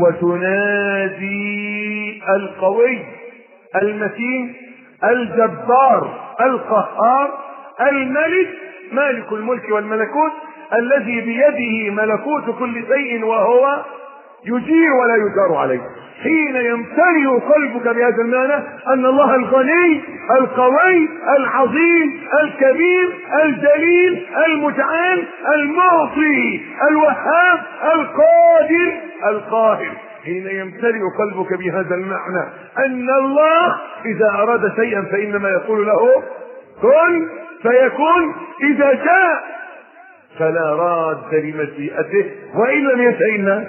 وتنادي القوي المتين الجبار القهار الملك مالك الملك والملكوت الذي بيده ملكوت كل شيء وهو يجير ولا يجار عليه. حين يمتلئ قلبك بهذا المعنى أن الله الغني القوي العظيم الكبير الجليل المتعال المعطي الوهاب القادر القاهر، حين يمتلئ قلبك بهذا المعنى أن الله إذا أراد شيئا فإنما يقول له كن فيكون، إذا شاء فلا راد لمشيئته وإن لم يشأ.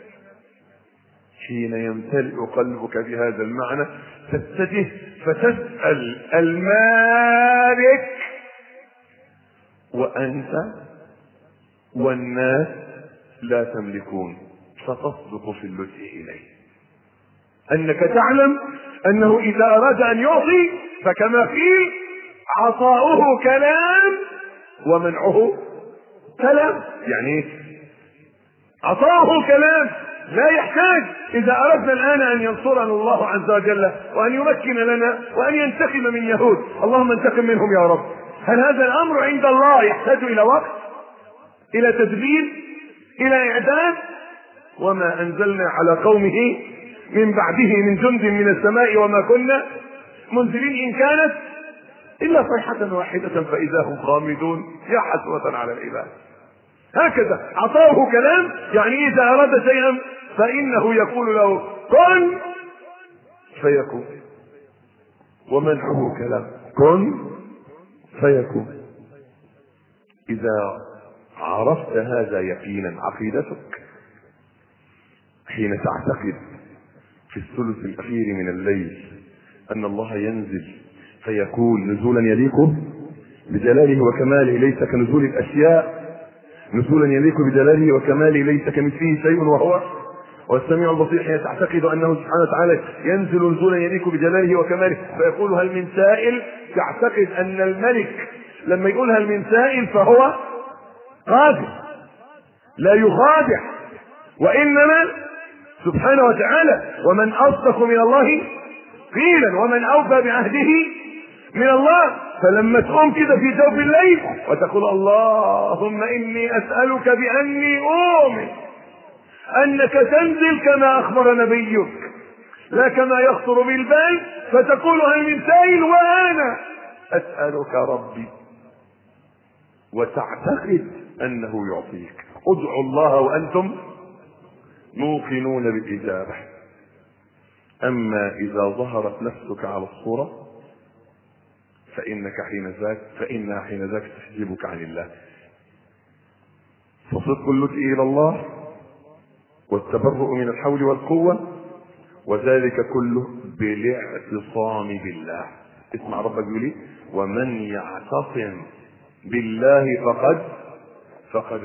حين يمتلئ قلبك بهذا المعنى تتجه فتسأل المالك، وأنت والناس لا تملكون، فتصدق في اللجوء إليه، أنك تعلم أنه إذا أراد أن يعطي فكما قيل عطاؤه كلام ومنعه كلام. يعني عطاؤه كلام، لا يحتاج. إذا أردنا الآن أن ينصرنا الله عز وجل وأن يمكن لنا وأن ينتقم من يهود، اللهم انتقم منهم يا رب، هل هذا الأمر عند الله يحتاج إلى وقت، إلى تدبير، إلى إعداد؟ وما أنزلنا على قومه من بعده من جند من السماء وما كنا منزلين إن كانت إلا صيحة واحدة فإذا هم خامدون يا حسرة على العباد. هكذا عطاه كلام، يعني إذا أراد شيئا فإنه يقول له كن فيكون، ومنعه كلام كن فيكون. إذا عرفت هذا يقينا عقيدتك حين تعتقد في الثلث الأخير من الليل أن الله ينزل فيكون نزولا يليق بجلاله وكماله ليس كنزول الأشياء، نزولا يليق بجلاله وكماله ليس كمثله شيء وهو السميع البصير. حين تعتقد أنه سبحانه وتعالى ينزل نزولا يليق بجلاله وكماله فيقول هل من سائل، تعتقد أن الملك لما يقول هل من سائل فهو قادر لا يخادع، وإنما سبحانه وتعالى ومن أصدق من الله قيلا ومن أوفى بعهده من الله. فلما تقوم كده في جوف الليل وتقول اللهم إني أسألك بأني أؤمن أنك تنزل كما أخبر نبيك لا كما يخطر بالبال فتقول هل من سائل وأنا أسألك ربي، وتعتقد أنه يعطيك. ادعوا الله وأنتم موقنون بالإجابة. أما إذا ظهرت نفسك على الصورة فإنها حين ذاك تحجبك عن الله. فصدق اللجوء إلى الله والتبرؤ من الحول والقوة، وذلك كله بالاعتصام بالله. اسمع ربك يقول ايه؟ ومن يعتصم بالله فقد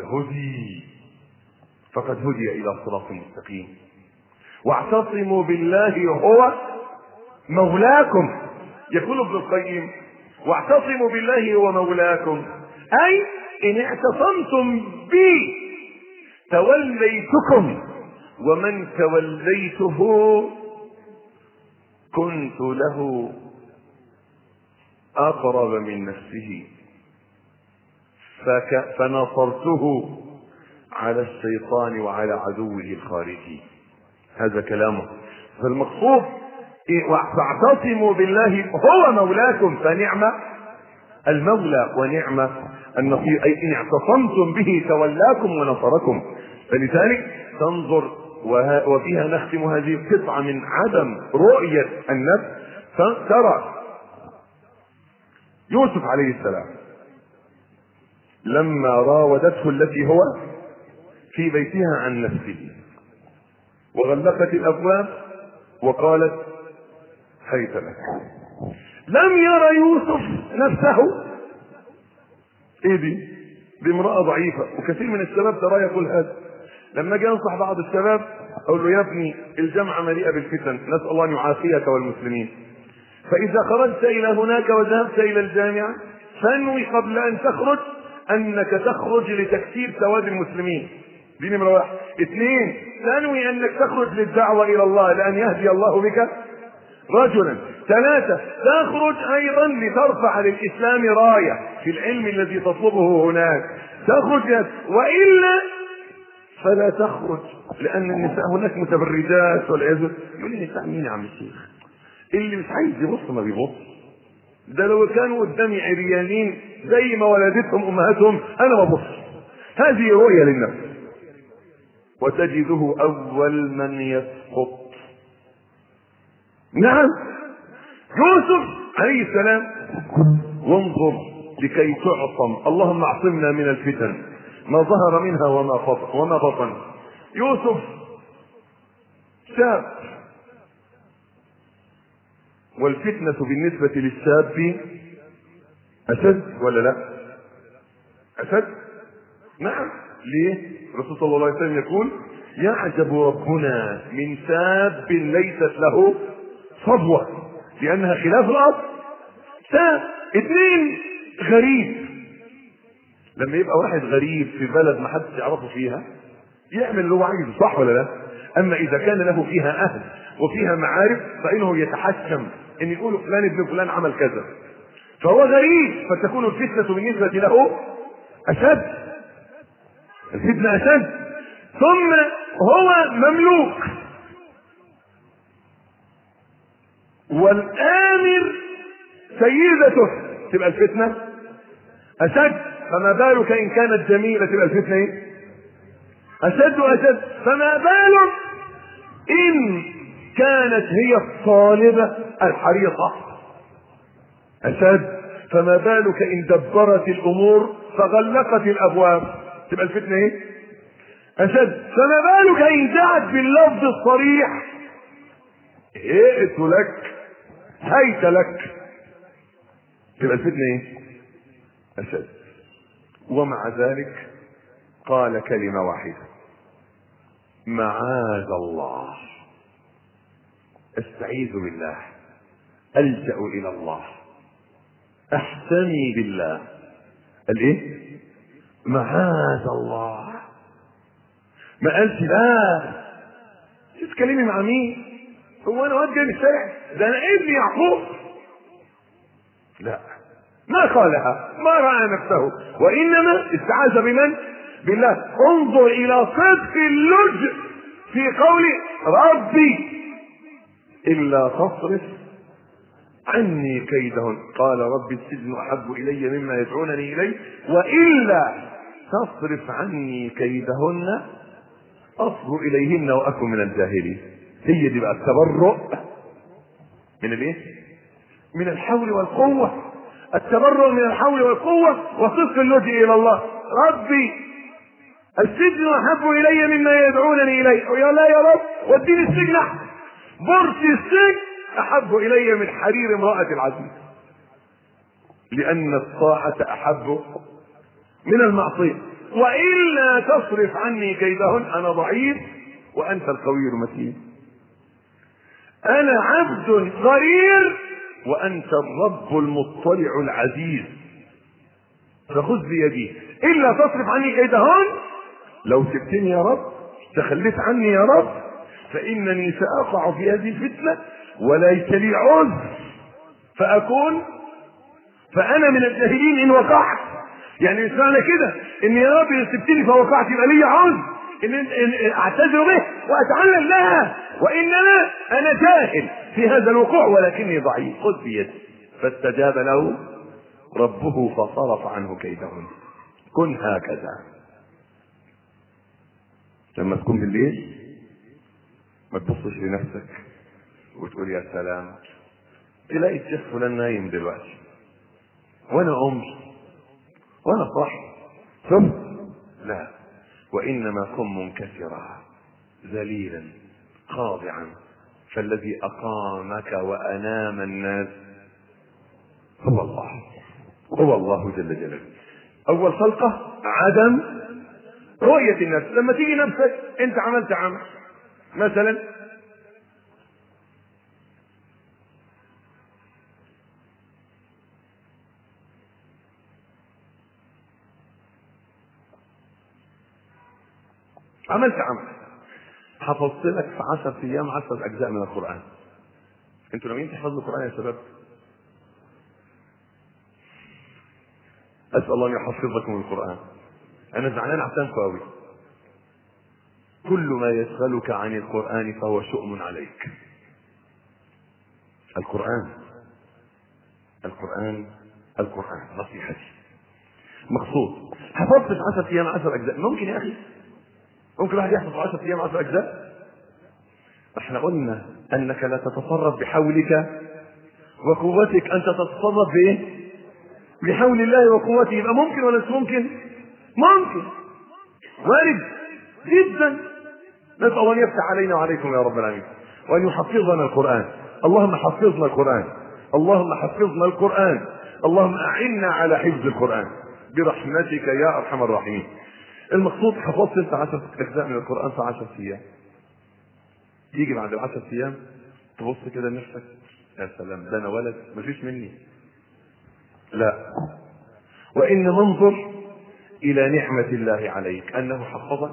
هدي إلى صراط مستقيم. واعتصموا بالله هو مولاكم. يقول ابن القيم واعتصموا بالله هو مولاكم، أي إن اعتصمتم بي توليتكم، ومن توليته كنت له أقرب من نفسه فنصرته على الشيطان وعلى عدوه الخارجي. هذا كلامه. فالمقصود واعتصموا بالله هو مولاكم، فنعم المولى ونعم النصير، أي إن اعتصمتم به تولاكم ونصركم. فلذلك تنظر، وفيها نختم هذه القطعة من عدم رؤية النفس. ترى يوسف عليه السلام لما راودته التي هو في بيتها عن نفسه وغلقت الأبواب وقالت هيت لك، لم يرى يوسف نفسه ايه دي امرأة ضعيفة. وكثير من الشباب ترى يقول هذا. لما جاء انصح بعض الشباب اقول له يا ابني الجامعة مليئة بالفتن، نسأل الله ان يعافيك والمسلمين، فإذا خرجت إلى هناك وذهبت إلى الجامعة فانوي قبل أن تخرج أنك تخرج لتكثير سواد المسلمين، دي نمرة واحد. اثنين، تنوي أنك تخرج للدعوة إلى الله لأن يهدي الله بك رجلا. ثلاثة، تخرج أيضا لترفع للإسلام راية في العلم الذي تطلبه هناك، تخرج، وإلا فلا تخرج، لأن النساء هناك متبرجات والعياذ. يقول لي نساء مين يا عم الشيخ؟ اللي مش عايز يبص ما بيبص. ده لو كانوا قدامي عريانين زي ما ولدتهم امهاتهم انا ما ببص. هذه رؤية للنفس. وتجده اول من يسقط. نعم يوسف عليه السلام. وانظر لكي تعصم، اللهم اعصمنا من الفتن ما ظهر منها وما بطن. يوسف شاب، والفتنة بالنسبة للشاب أشد ولا لا؟ أشد. نعم. ليه؟ الرسول صلى الله عليه وسلم يقول يعجب ربنا من شاب ليست له صبوة، لأنها خلاف الأصل. شاب. اثنين، غريب. لما يبقى واحد غريب في بلد ما حدش يعرفه فيها يعمل اللي هو عايزه، صح ولا لا؟ أما إذا كان له فيها أهل وفيها معارف فإنه يتحكم ان يقولوا فلان ابن فلان عمل كذا، فهو غريب، فتكون الفتنة بالنسبة له أشد. الفتنة أشد. ثم هو مملوك، والآمر سيدته، تبقى الفتنة أشد. فما بالك إن كانت جميلة تبقى الفتنة إيه؟ أشد وأشد. فما بالك إن كانت هي الطالبة الحريصة أشد. فما بالك إن دبرت الأمور فغلقت الأبواب تبقى الفتنة إيه؟ أشد. فما بالك إن دعت باللفظ الصريح ائت لك هيت لك تبقى الفتنة إيه؟ أشد. ومع ذلك قال كلمة واحدة: معاذ الله، استعيذ بالله، ألجأ إلى الله، أحتمي بالله. الايه؟ معاذ الله. ما قالش لا تتكلمي مع مين؟ هو انا واد جاي من الشارع؟ ده انا ابني يعقوب. لا، ما قالها، ما رأى نفسه، وإنما استعاذ بمن؟ بالله. انظر إلى صدق اللجء في قول ربي إلا تصرف عني كيدهن. قال رب السجن أحب إلي مما يدعونني إليه وإلا تصرف عني كيدهن أصب إليهن وأكن من الجاهلين. هي دي بقى التبرؤ من الايه؟ من الحول والقوة. التبرؤ من الحول والقوة وصدق اللجوء إلى الله. ربي السجن أحب إلي مما يدعونني إليه. يا لا يا رب وديني السجن أحسن. برسي السجن أحب إلي من حرير امرأة العزيز، لأن الطاعة أحب من المعصية. وإلا تصرف عني كيدهن. أنا ضعيف وأنت القوي المتين. أنا عبد ضرير وأنت الرب المطلع العزيز. فخذ بيدي. إلا تصرف عني كيدهن. لو سبتني يا رب، تخليت عني يا رب، فإنني سأقع في هذه الفتنة وليس لي عذر فأنا من الجاهلين إن وقعت. يعني مش معنى كده إن يا رب سبتني فوقعت يبقى لي عذر إن أعتذر به وأتعلم لها، وإنما أنا جاهل في هذا الوقوع ولكني ضعيف. خذ بيدي. فاستجاب له ربه فصرف عنه كيدهن. كن هكذا. لما تكون بالليل ما تبصش لنفسك وتقول يا سلام تلاقي الشيخ فلان نايم دلوقتي وانا امي وانا صاحي. ثم لا، وانما كن منكسرا ذليلا خاضعا. فالذي اقامك وانام الناس هو الله جل جلاله. اول خلقه عدم رؤية النفس. لما تيجي نفسك انت عملت عمل مثلا حفظت لك في 10 ايام 10 اجزاء من القرآن. انتوا ناويين تحفظوا القرآن يا شباب؟ اسأل الله ان يحفظكم القرآن. انا زعلان عشانكم قوي. كل ما يشغلك عن القرآن فهو شؤم عليك. القرآن نصيحتي. مقصود حفظت في 10 ايام 10 اجزاء. ممكن يا اخي؟ ممكن واحد يحفظ 10 ايام 10 اجزاء؟ احنا قلنا انك لا تتصرف بحولك وقوتك، انت تتصرف بايه؟ بحول الله وقوته. يبقى ممكن ولا مش ممكن؟ ممكن، وارد جدا. نسأل الله ان يفتح علينا وعليكم يا رب العالمين وان يحفظنا القرآن. اللهم حفظنا القرآن، اللهم حفظنا القرآن، اللهم اعنا على حفظ القرآن برحمتك يا ارحم الراحمين. المقصود حفظت انت 10 اجزاء من القرآن في 10 ايام. تيجي بعد 10 ايام تبص كده لنفسك، يا سلام ده انا ولد مفيش مني. لا، وان ننظر الى نعمة الله عليك انه حفظك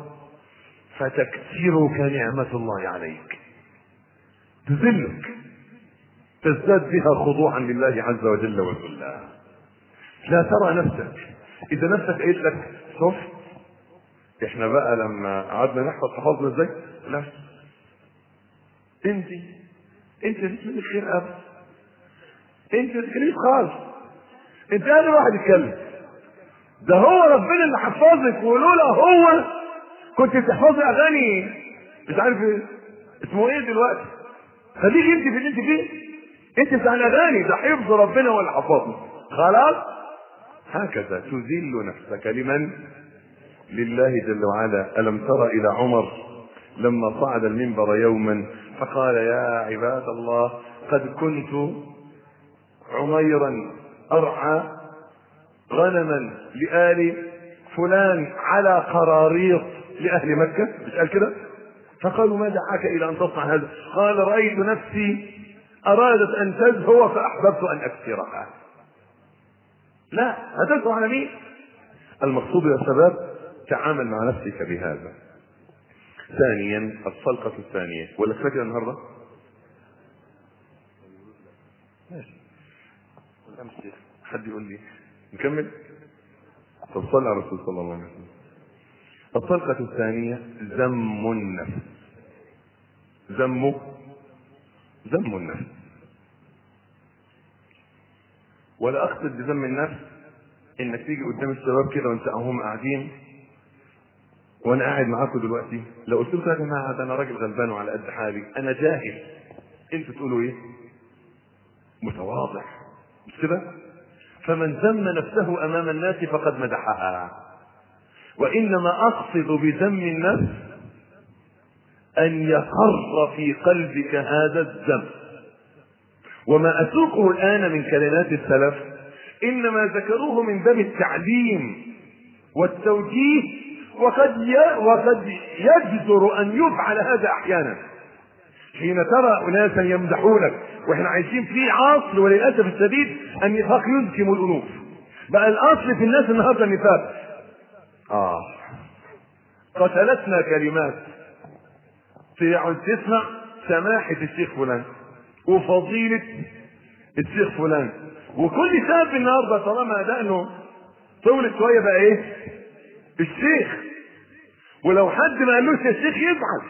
فتكثرك نعمة الله عليك، تذلك، تزداد بها خضوعا لله عز وجل وذلا. لا ترى نفسك. اذا نفسك قالت لك شوف احنا بقى لما قعدنا نحفظ حفظنا ازاي؟ لا، انت مش من الخير ابدا. انت تتكلمش خالص. انت اقل واحد يتكلم. ده هو ربنا اللي حفظك، ولولا هو كنت بتحفظي اغاني مش عارف اسمه ايه دلوقتي. خليك انت في اللي انت فيه. انت بتاع الاغاني، ده حفظ ربنا ولا حفظنا. خلاص هكذا تذل نفسك لمن؟ لله جل وعلا. ألم تر إلى عمر لما صعد المنبر يوما فقال يا عباد الله قد كنت عميرا أرعى غنما لآل فلان على قراريط لأهل مكة. مش قال كده؟ فقالوا ما دعاك إلى أن تصنع هذا؟ قال رأيت نفسي أرادت أن تزهو فأحببت أن أكسرها. لا، هتزهو على مين؟ المقصود يا شباب تعامل مع نفسك بهذا. ثانيا الطلقة الثانية، ولا فاكر النهارده؟ ماشي. حد يقول لي نكمل؟ طب صلى على الرسول صلى الله عليه وسلم. الطلقة الثانية ذم النفس. ذم ذم النفس. ولا اقصد بذم النفس انك تيجي قدام الشباب كده وانت هم قاعدين وانا قاعد معاكم دلوقتي، لو قلت لكم يا جماعه ده انا راجل غلبان وعلى قد حالي، انا جاهل، انتوا تقولوا ايه؟ متواضع، مش كده؟ فمن ذم نفسه امام الناس فقد مدحها. وانما اقصد بذم النفس ان يقر في قلبك هذا الذم. وما اسوقه الان من كلمات السلف انما ذكروه من باب التعليم والتوجيه، وقد يجدر ان يفعل هذا احيانا. حين ترى اناسا يمدحونك واحنا عايشين في عصر وللاسف الشديد النفاق يزكم الانوف. بقى الاصل في الناس النهارده النفاق. قتلتنا كلمات تقعد تسمع سماحة الشيخ فلان وفضيلة الشيخ فلان، وكل شاب النهارده طالما دقنه طولت شويه بقى ايه؟ الشيخ. ولو حد ما قالوش يا شيخ يزعل.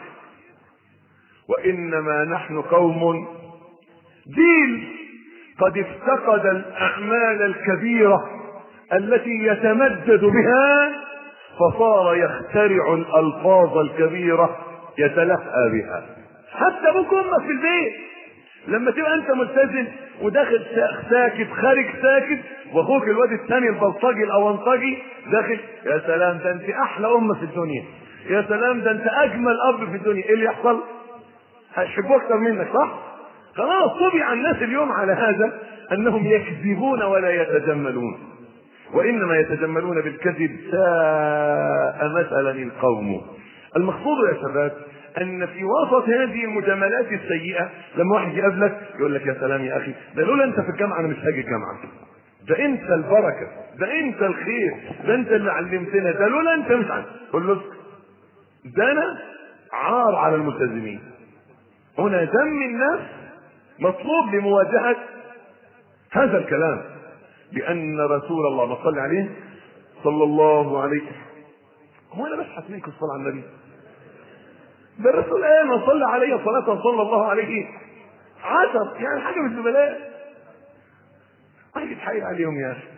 وانما نحن قوم جيل قد افتقد الاعمال الكبيره التي يتمجد بها، فصار يخترع الالفاظ الكبيره يتلهى بها. حتى ابوك وامك في البيت لما تبقى انت ملتزم وداخل ساكت خارج ساكت، واخوك الواد الثاني البلطجي الاونطجي داخل، يا سلام ده انت احلى ام في الدنيا، يا سلام ده انت اجمل اب في الدنيا، ايه اللي يحصل؟ هيحبوك اكتر منك، صح؟ خلاص طبع الناس اليوم على هذا انهم يكذبون ولا يتجملون، وانما يتجملون بالكذب. ساء مثلا القوم. المقصود يا شباب ان في وسط هذه المجاملات السيئه لما واحد يقابلك يقول لك يا سلام يا اخي، ده لولا انت في الجامعه انا مش هاجي الجامعه، ده انت البركه، ده انت الخير، ده انت اللي علمتنا، ده لولا انت مش عارف. قول له ده انا عار على الملتزمين. هنا ذم النفس مطلوب لمواجهه هذا الكلام، لان رسول الله ما صلى عليه صلى الله عليه. هو انا ببحث منكم الصلاه على النبي؟ ده الرسول قال من صلى عليه صلاه صلى الله عليه 10، يعني حاجه مش ببلاش. واحد يتحايل عليهم يا اخي.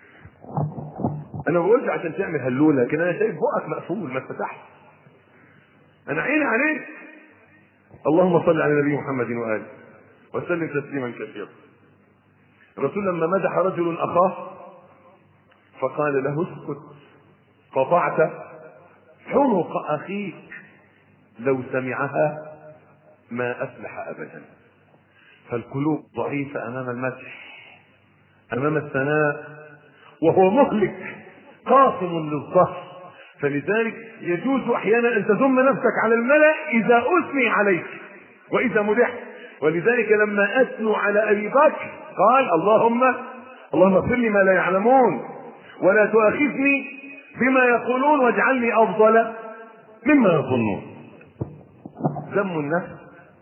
انا بقولش عشان تعمل هلوله، لكن انا شايف بقك مقفول ما اتفتحش. انا عيني عليك. اللهم صل على النبي محمد واله وسلم تسليما كثيرا. الرسول لما مدح رجل اخاه فقال له اسكت، قطعت عنق اخيك، لو سمعها ما افلح ابدا. فالقلوب ضعيفه امام المدح، امام الثناء، وهو مهلك قاسم للظهر. فلذلك يجوز احيانا ان تذم نفسك على الملأ اذا اثني عليك واذا مدحت. ولذلك لما اثنوا على ابي بكر قال اللهم اغفر لي ما لا يعلمون ولا تؤاخذني بما يقولون واجعلني افضل مما يظنون. ذم النفس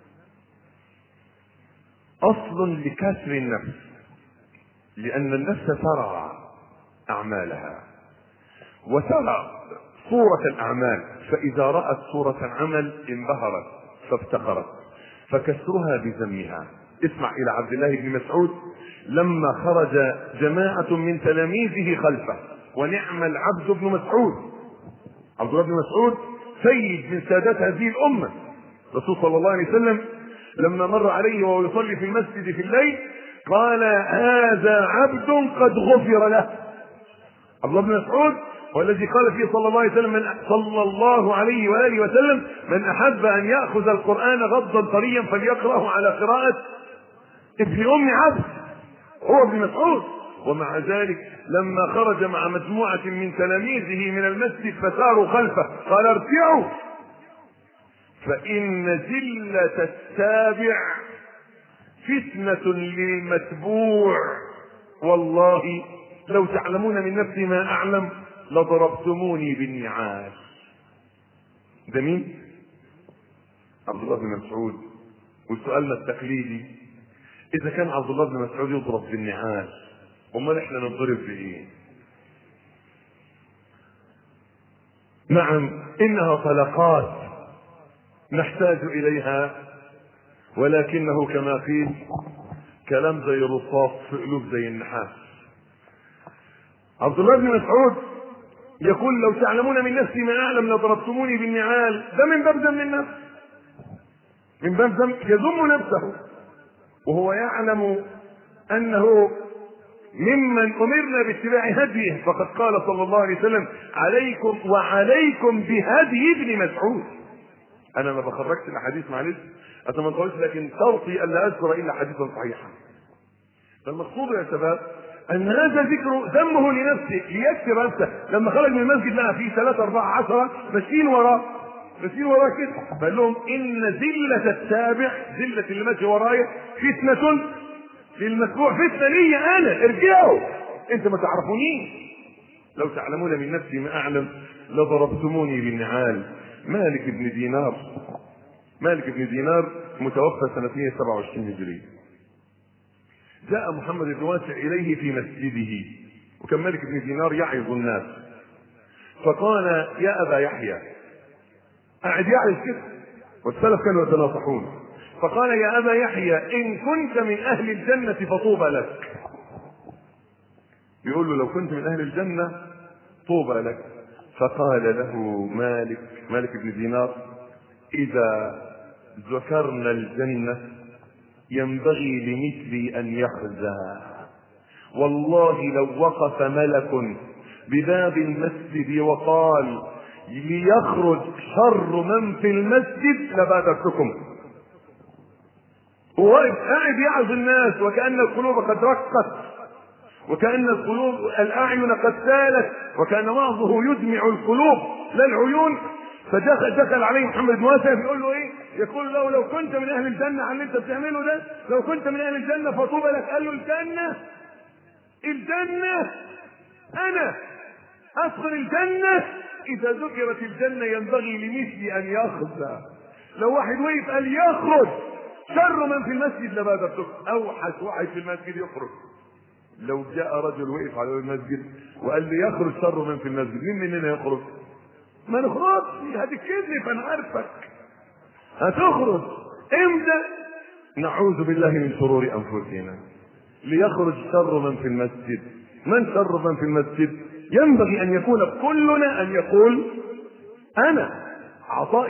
اصل لكسر النفس، لان النفس ترى اعمالها وترى صورة الاعمال، فاذا رأت صورة العمل انبهرت فافتقرت، فكسرها بذمها. اسمع الى عبد الله بن مسعود لما خرج جماعة من تلاميذه خلفه، ونعم العبد بن مسعود. عبد الله بن مسعود سيد من سادات هذه الامة. الرسول صلى الله عليه وسلم لما مر عليه وهو يصلي في المسجد في الليل قال هذا عبد قد غفر له. عبد الله بن مسعود هو الذي قال فيه صلى الله عليه وسلم صلى الله عليه واله وسلم من احب ان ياخذ القران غضا طريا فليقراه على قراءه ابن ام عبد، هو ابن مسعود. ومع ذلك لما خرج مع مجموعه من تلاميذه من المسجد فساروا خلفه قال ارجعوا فان زله التابع فتنه للمتبوع، والله لو تعلمون من نفسي ما اعلم لضربتموني بالنعال. ده مين؟ عبد الله بن مسعود. وسؤالنا التقليدي اذا كان عبد الله بن مسعود يضرب بالنعال امال احنا نضرب بايه؟ نعم انها طلقات نحتاج اليها ولكنه كما قيل كلام زي الرصاص في قلوب زي النحاس. عبد الله بن مسعود يقول لو تعلمون من نفسي ما اعلم لضربتموني بالنعال. ده من باب ذم النفس، من باب ذم، يذم نفسه وهو يعلم انه ممن امرنا باتباع هديه، فقد قال صلى الله عليه وسلم عليكم وعليكم بهدي ابن مسعود. انا ما بخرجش الاحاديث معلش اتمنى قلت، لكن شرطي الا اذكر الا حديثا صحيحا. فالمقصود يا شباب ان هذا ذكر ذمه لنفسه ليكسر نفسه. لما خرج من المسجد لقى فيه 3 4 10 ماشيين وراه كده، فقال لهم ان ذله التابع، ذله اللي ماشي ورايا، فتنه للمتبوع، فتنه لي انا، ارجعوا انت ما تعرفونيش. لو تعلمون من نفسي ما اعلم لضربتموني بالنعال. مالك بن دينار متوفى سنة 27 هجرية. جاء محمد بن واسع إليه في مسجده، وكان مالك بن دينار يعظ الناس، فقال يا أبا يحيى، قاعد يعظ كده والسلف كانوا يتناصحون، فقال يا أبا يحيى إن كنت من أهل الجنة فطوبى لك. يقول له لو كنت من أهل الجنة طوبى لك. فقال له مالك بن دينار إذا ذكرنا الجنة ينبغي لمثلي أن يخزى، والله لو وقف ملك بباب المسجد وقال ليخرج شر من في المسجد لبادرتكم. هو قاعد يعظ الناس وكأن القلوب قد رقت، وكأن القلوب الأعين قد سالت، وكأن وعظه يدمع القلوب لا العيون. فدخل عليه محمد بن واسع بيقول له ايه؟ يقول له لو كنت من اهل الجنه على اللي انت بتعمله ده، لو كنت من اهل الجنه فطوبى لك. قال له الجنه انا ادخل الجنه اذا ذكرت الجنه ينبغي لمثلي ان يخزى. لو واحد وقف قال يخرج شر من في المسجد لبادرتكم، اوحش واحد في المسجد يخرج. لو جاء رجل وقف على المسجد وقال لي يخرج شر من في المسجد، مين مننا يخرج؟ ما نخرجش، هتكذب، فانا عارفك هتخرج امتى. نعوذ بالله من شرور انفسنا. ليخرج شر من في المسجد. من شر من في المسجد؟ ينبغي ان يكون كلنا ان يقول انا. عطاء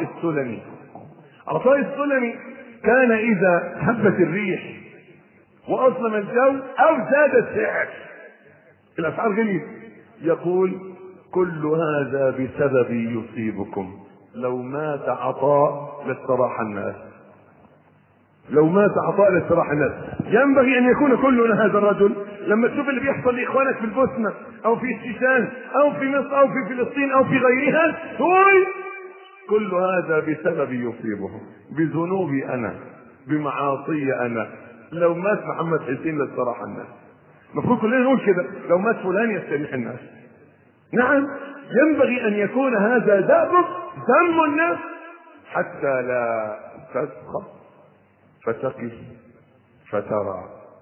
السلمي كان اذا هبت الريح واظلم الجو او زاد السعر، الاسعار غليت، يقول كل هذا بسبب يصيبكم. لو مات عطاء لاستراح الناس، ينبغي ان يكون كلنا هذا الرجل. لما تشوف اللي بيحصل لاخوانك في البوسنه او في الشيشان او في مصر او في فلسطين او في غيرها، تقول كل هذا بسبب يصيبهم، بذنوبي انا، بمعاصي انا. لو مات محمد حسين لاستراح الناس. المفروض كلنا نقول كده، لو مات فلان يستريح الناس. نعم، ينبغي ان يكون هذا دأبك ذم الناس حتى لا تسخط فتقف فترى.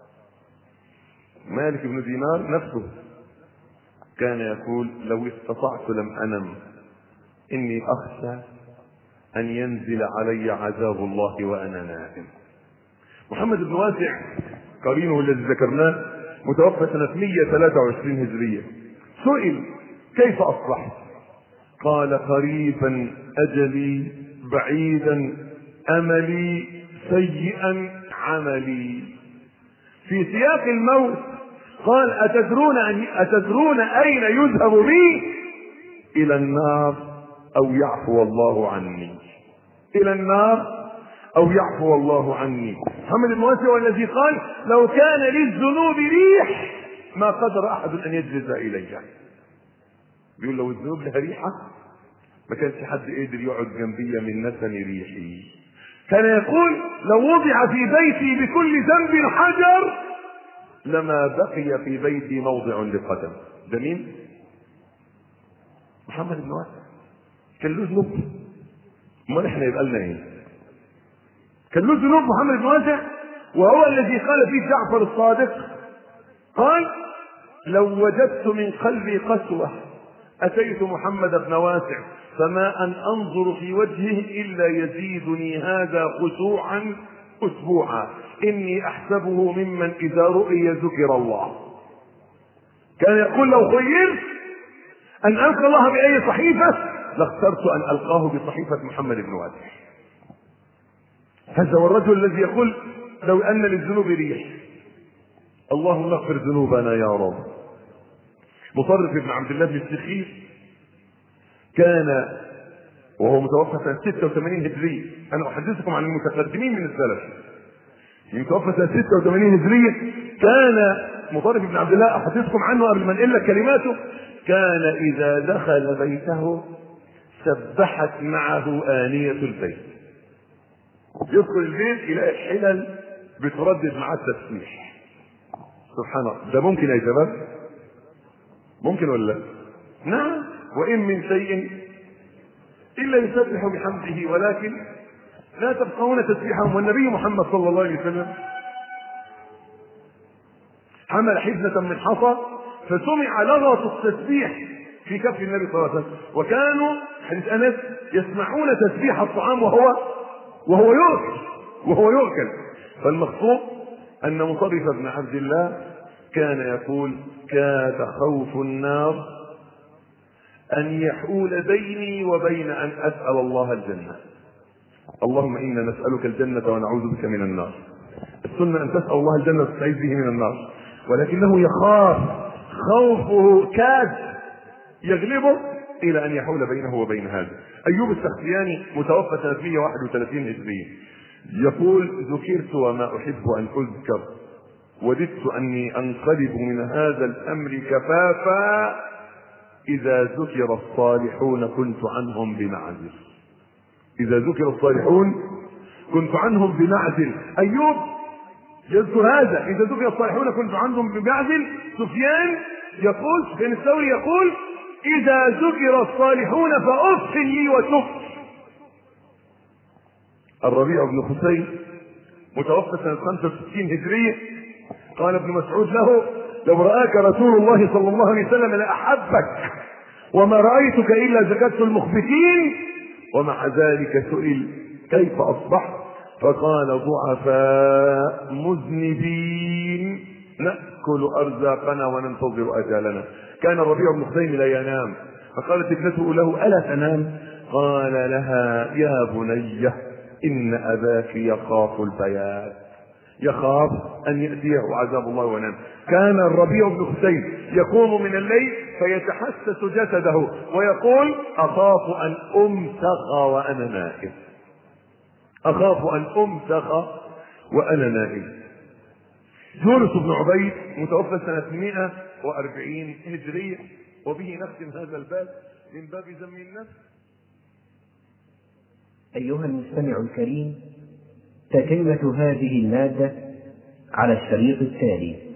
مالك بن دينار نفسه كان يقول لو استطعت لم انم اني اخشى ان ينزل علي عذاب الله وانا نائم. محمد بن واسع قرينه الذي ذكرناه متوفى سنة 123 هجرية، سئل كيف اصبحت؟ قال قريبا اجلي، بعيدا املي، سيئا عملي. في سياق الموت قال أتدرون أين يذهب بي؟ إلى النار أو يعفو الله عني. إلى النار أو يعفو الله عني. محمد بن واسع والذي قال لو كان للذنوب ريح ما قدر أحد أن يجلس إليها. بيقول لو الذنوب لها ريحة ما كانش حد قادر يقعد جنبي من نسم ريحي. كان يقول لو وضع في بيتي بكل ذنب حجر لما بقي في بيتي موضع لقدم. ده مين؟ محمد بن واسع. كان له ذنوب، امال احنا يبقى لنا ايه؟ كان له ذنوب محمد بن واسع، وهو الذي قال فيه جعفر الصادق قال لو وجدت من قلبي قسوة أتيت محمد بن واسع فما أن أنظر في وجهه إلا يزيدني هذا خشوعا أسبوعا إني أحسبه ممن إذا رؤي ذكر الله. كان يقول لو خيرت أن ألقى الله بأي صحيفة لاخترت أن ألقاه بصحيفة محمد بن واسع. هذا هو الرجل الذي يقول لو أن للذنوب ريح اللهم اغفر ذنوبنا يا رب. مطرف بن عبد الله بن السخيف كان وهو متوفى سنة 86 هجرية. أنا أحدثكم عن المتقدمين من السلف. متوفى سنة 86 هجرية. كان مطرف بن عبد الله أحدثكم عنه قبل ما نقل لك كلماته. كان إذا دخل بيته سبحت معه آنية البيت. يدخل البيت يلاقي الحلل بتردد مع التسبيح. سبحان الله. ده ممكن يا شباب؟ ممكن ولا لا؟ نعم. وإن من شيء إلا يسبح بحمده ولكن لا تبقون تسبيحهم. والنبي محمد صلى الله عليه وسلم حمل حزمة من حصى فسمع لغط التسبيح في كف النبي صلى الله عليه وسلم. وكانوا حديث أنس يسمعون تسبيح الطعام وهو يؤكل. فالمقصود أن مطرف بن عبد الله كان يقول كاد خوف النار أن يحول بيني وبين أن أسأل الله الجنة. اللهم إنا نسألك الجنة ونعوذ بك من النار. السنة أن تسأل الله الجنة وتستعيذ به من النار، ولكنه يخاف خوفه كاد يغلبه إلى أن يحول بينه وبين هذا. أيوب السختياني متوفى سنة 131 هجرية يقول ذكرت وما أحب أن أذكر وددت أني أنقلب من هذا الأمر كفافا إذا ذكر الصالحون كنت عنهم بمعزل. إذا ذكر الصالحون كنت عنهم بمعزل. أيوب يذكر هذا إذا ذكر الصالحون كنت عنهم بمعزل. سفيان الثوري يقول إذا ذكر الصالحون فأف لي وتف. الربيع بن خثيم متوفى سنة 65 هجرية قال ابن مسعود له لو رآك رسول الله صلى الله عليه وسلم لأحبك وما رأيتك إلا زكاة المخبتين ومع ذلك سئل كيف أصبحت فقال ضعفاء مذنبين نأكل أرزاقنا وننتظر أجالنا. كان الربيع بن خثيم لا ينام فقالت ابنته له ألا تنام؟ قال لها يا بني إن أباك يخاف البيات، يخاف أن يأتيه عذاب الله وينام. كان الربيع بن خثيم يقوم من الليل فيتحسس جسده ويقول أخاف أن أمسخ وأنا نائم، أخاف أن أمسخ وأنا نائم. يونس بن عبيد متوفى سنة 140 هجرية. وبه نختم هذا الباب من باب ذم النفس. أيها المستمع الكريم، تتمة هذه المادة على الشريط التالي.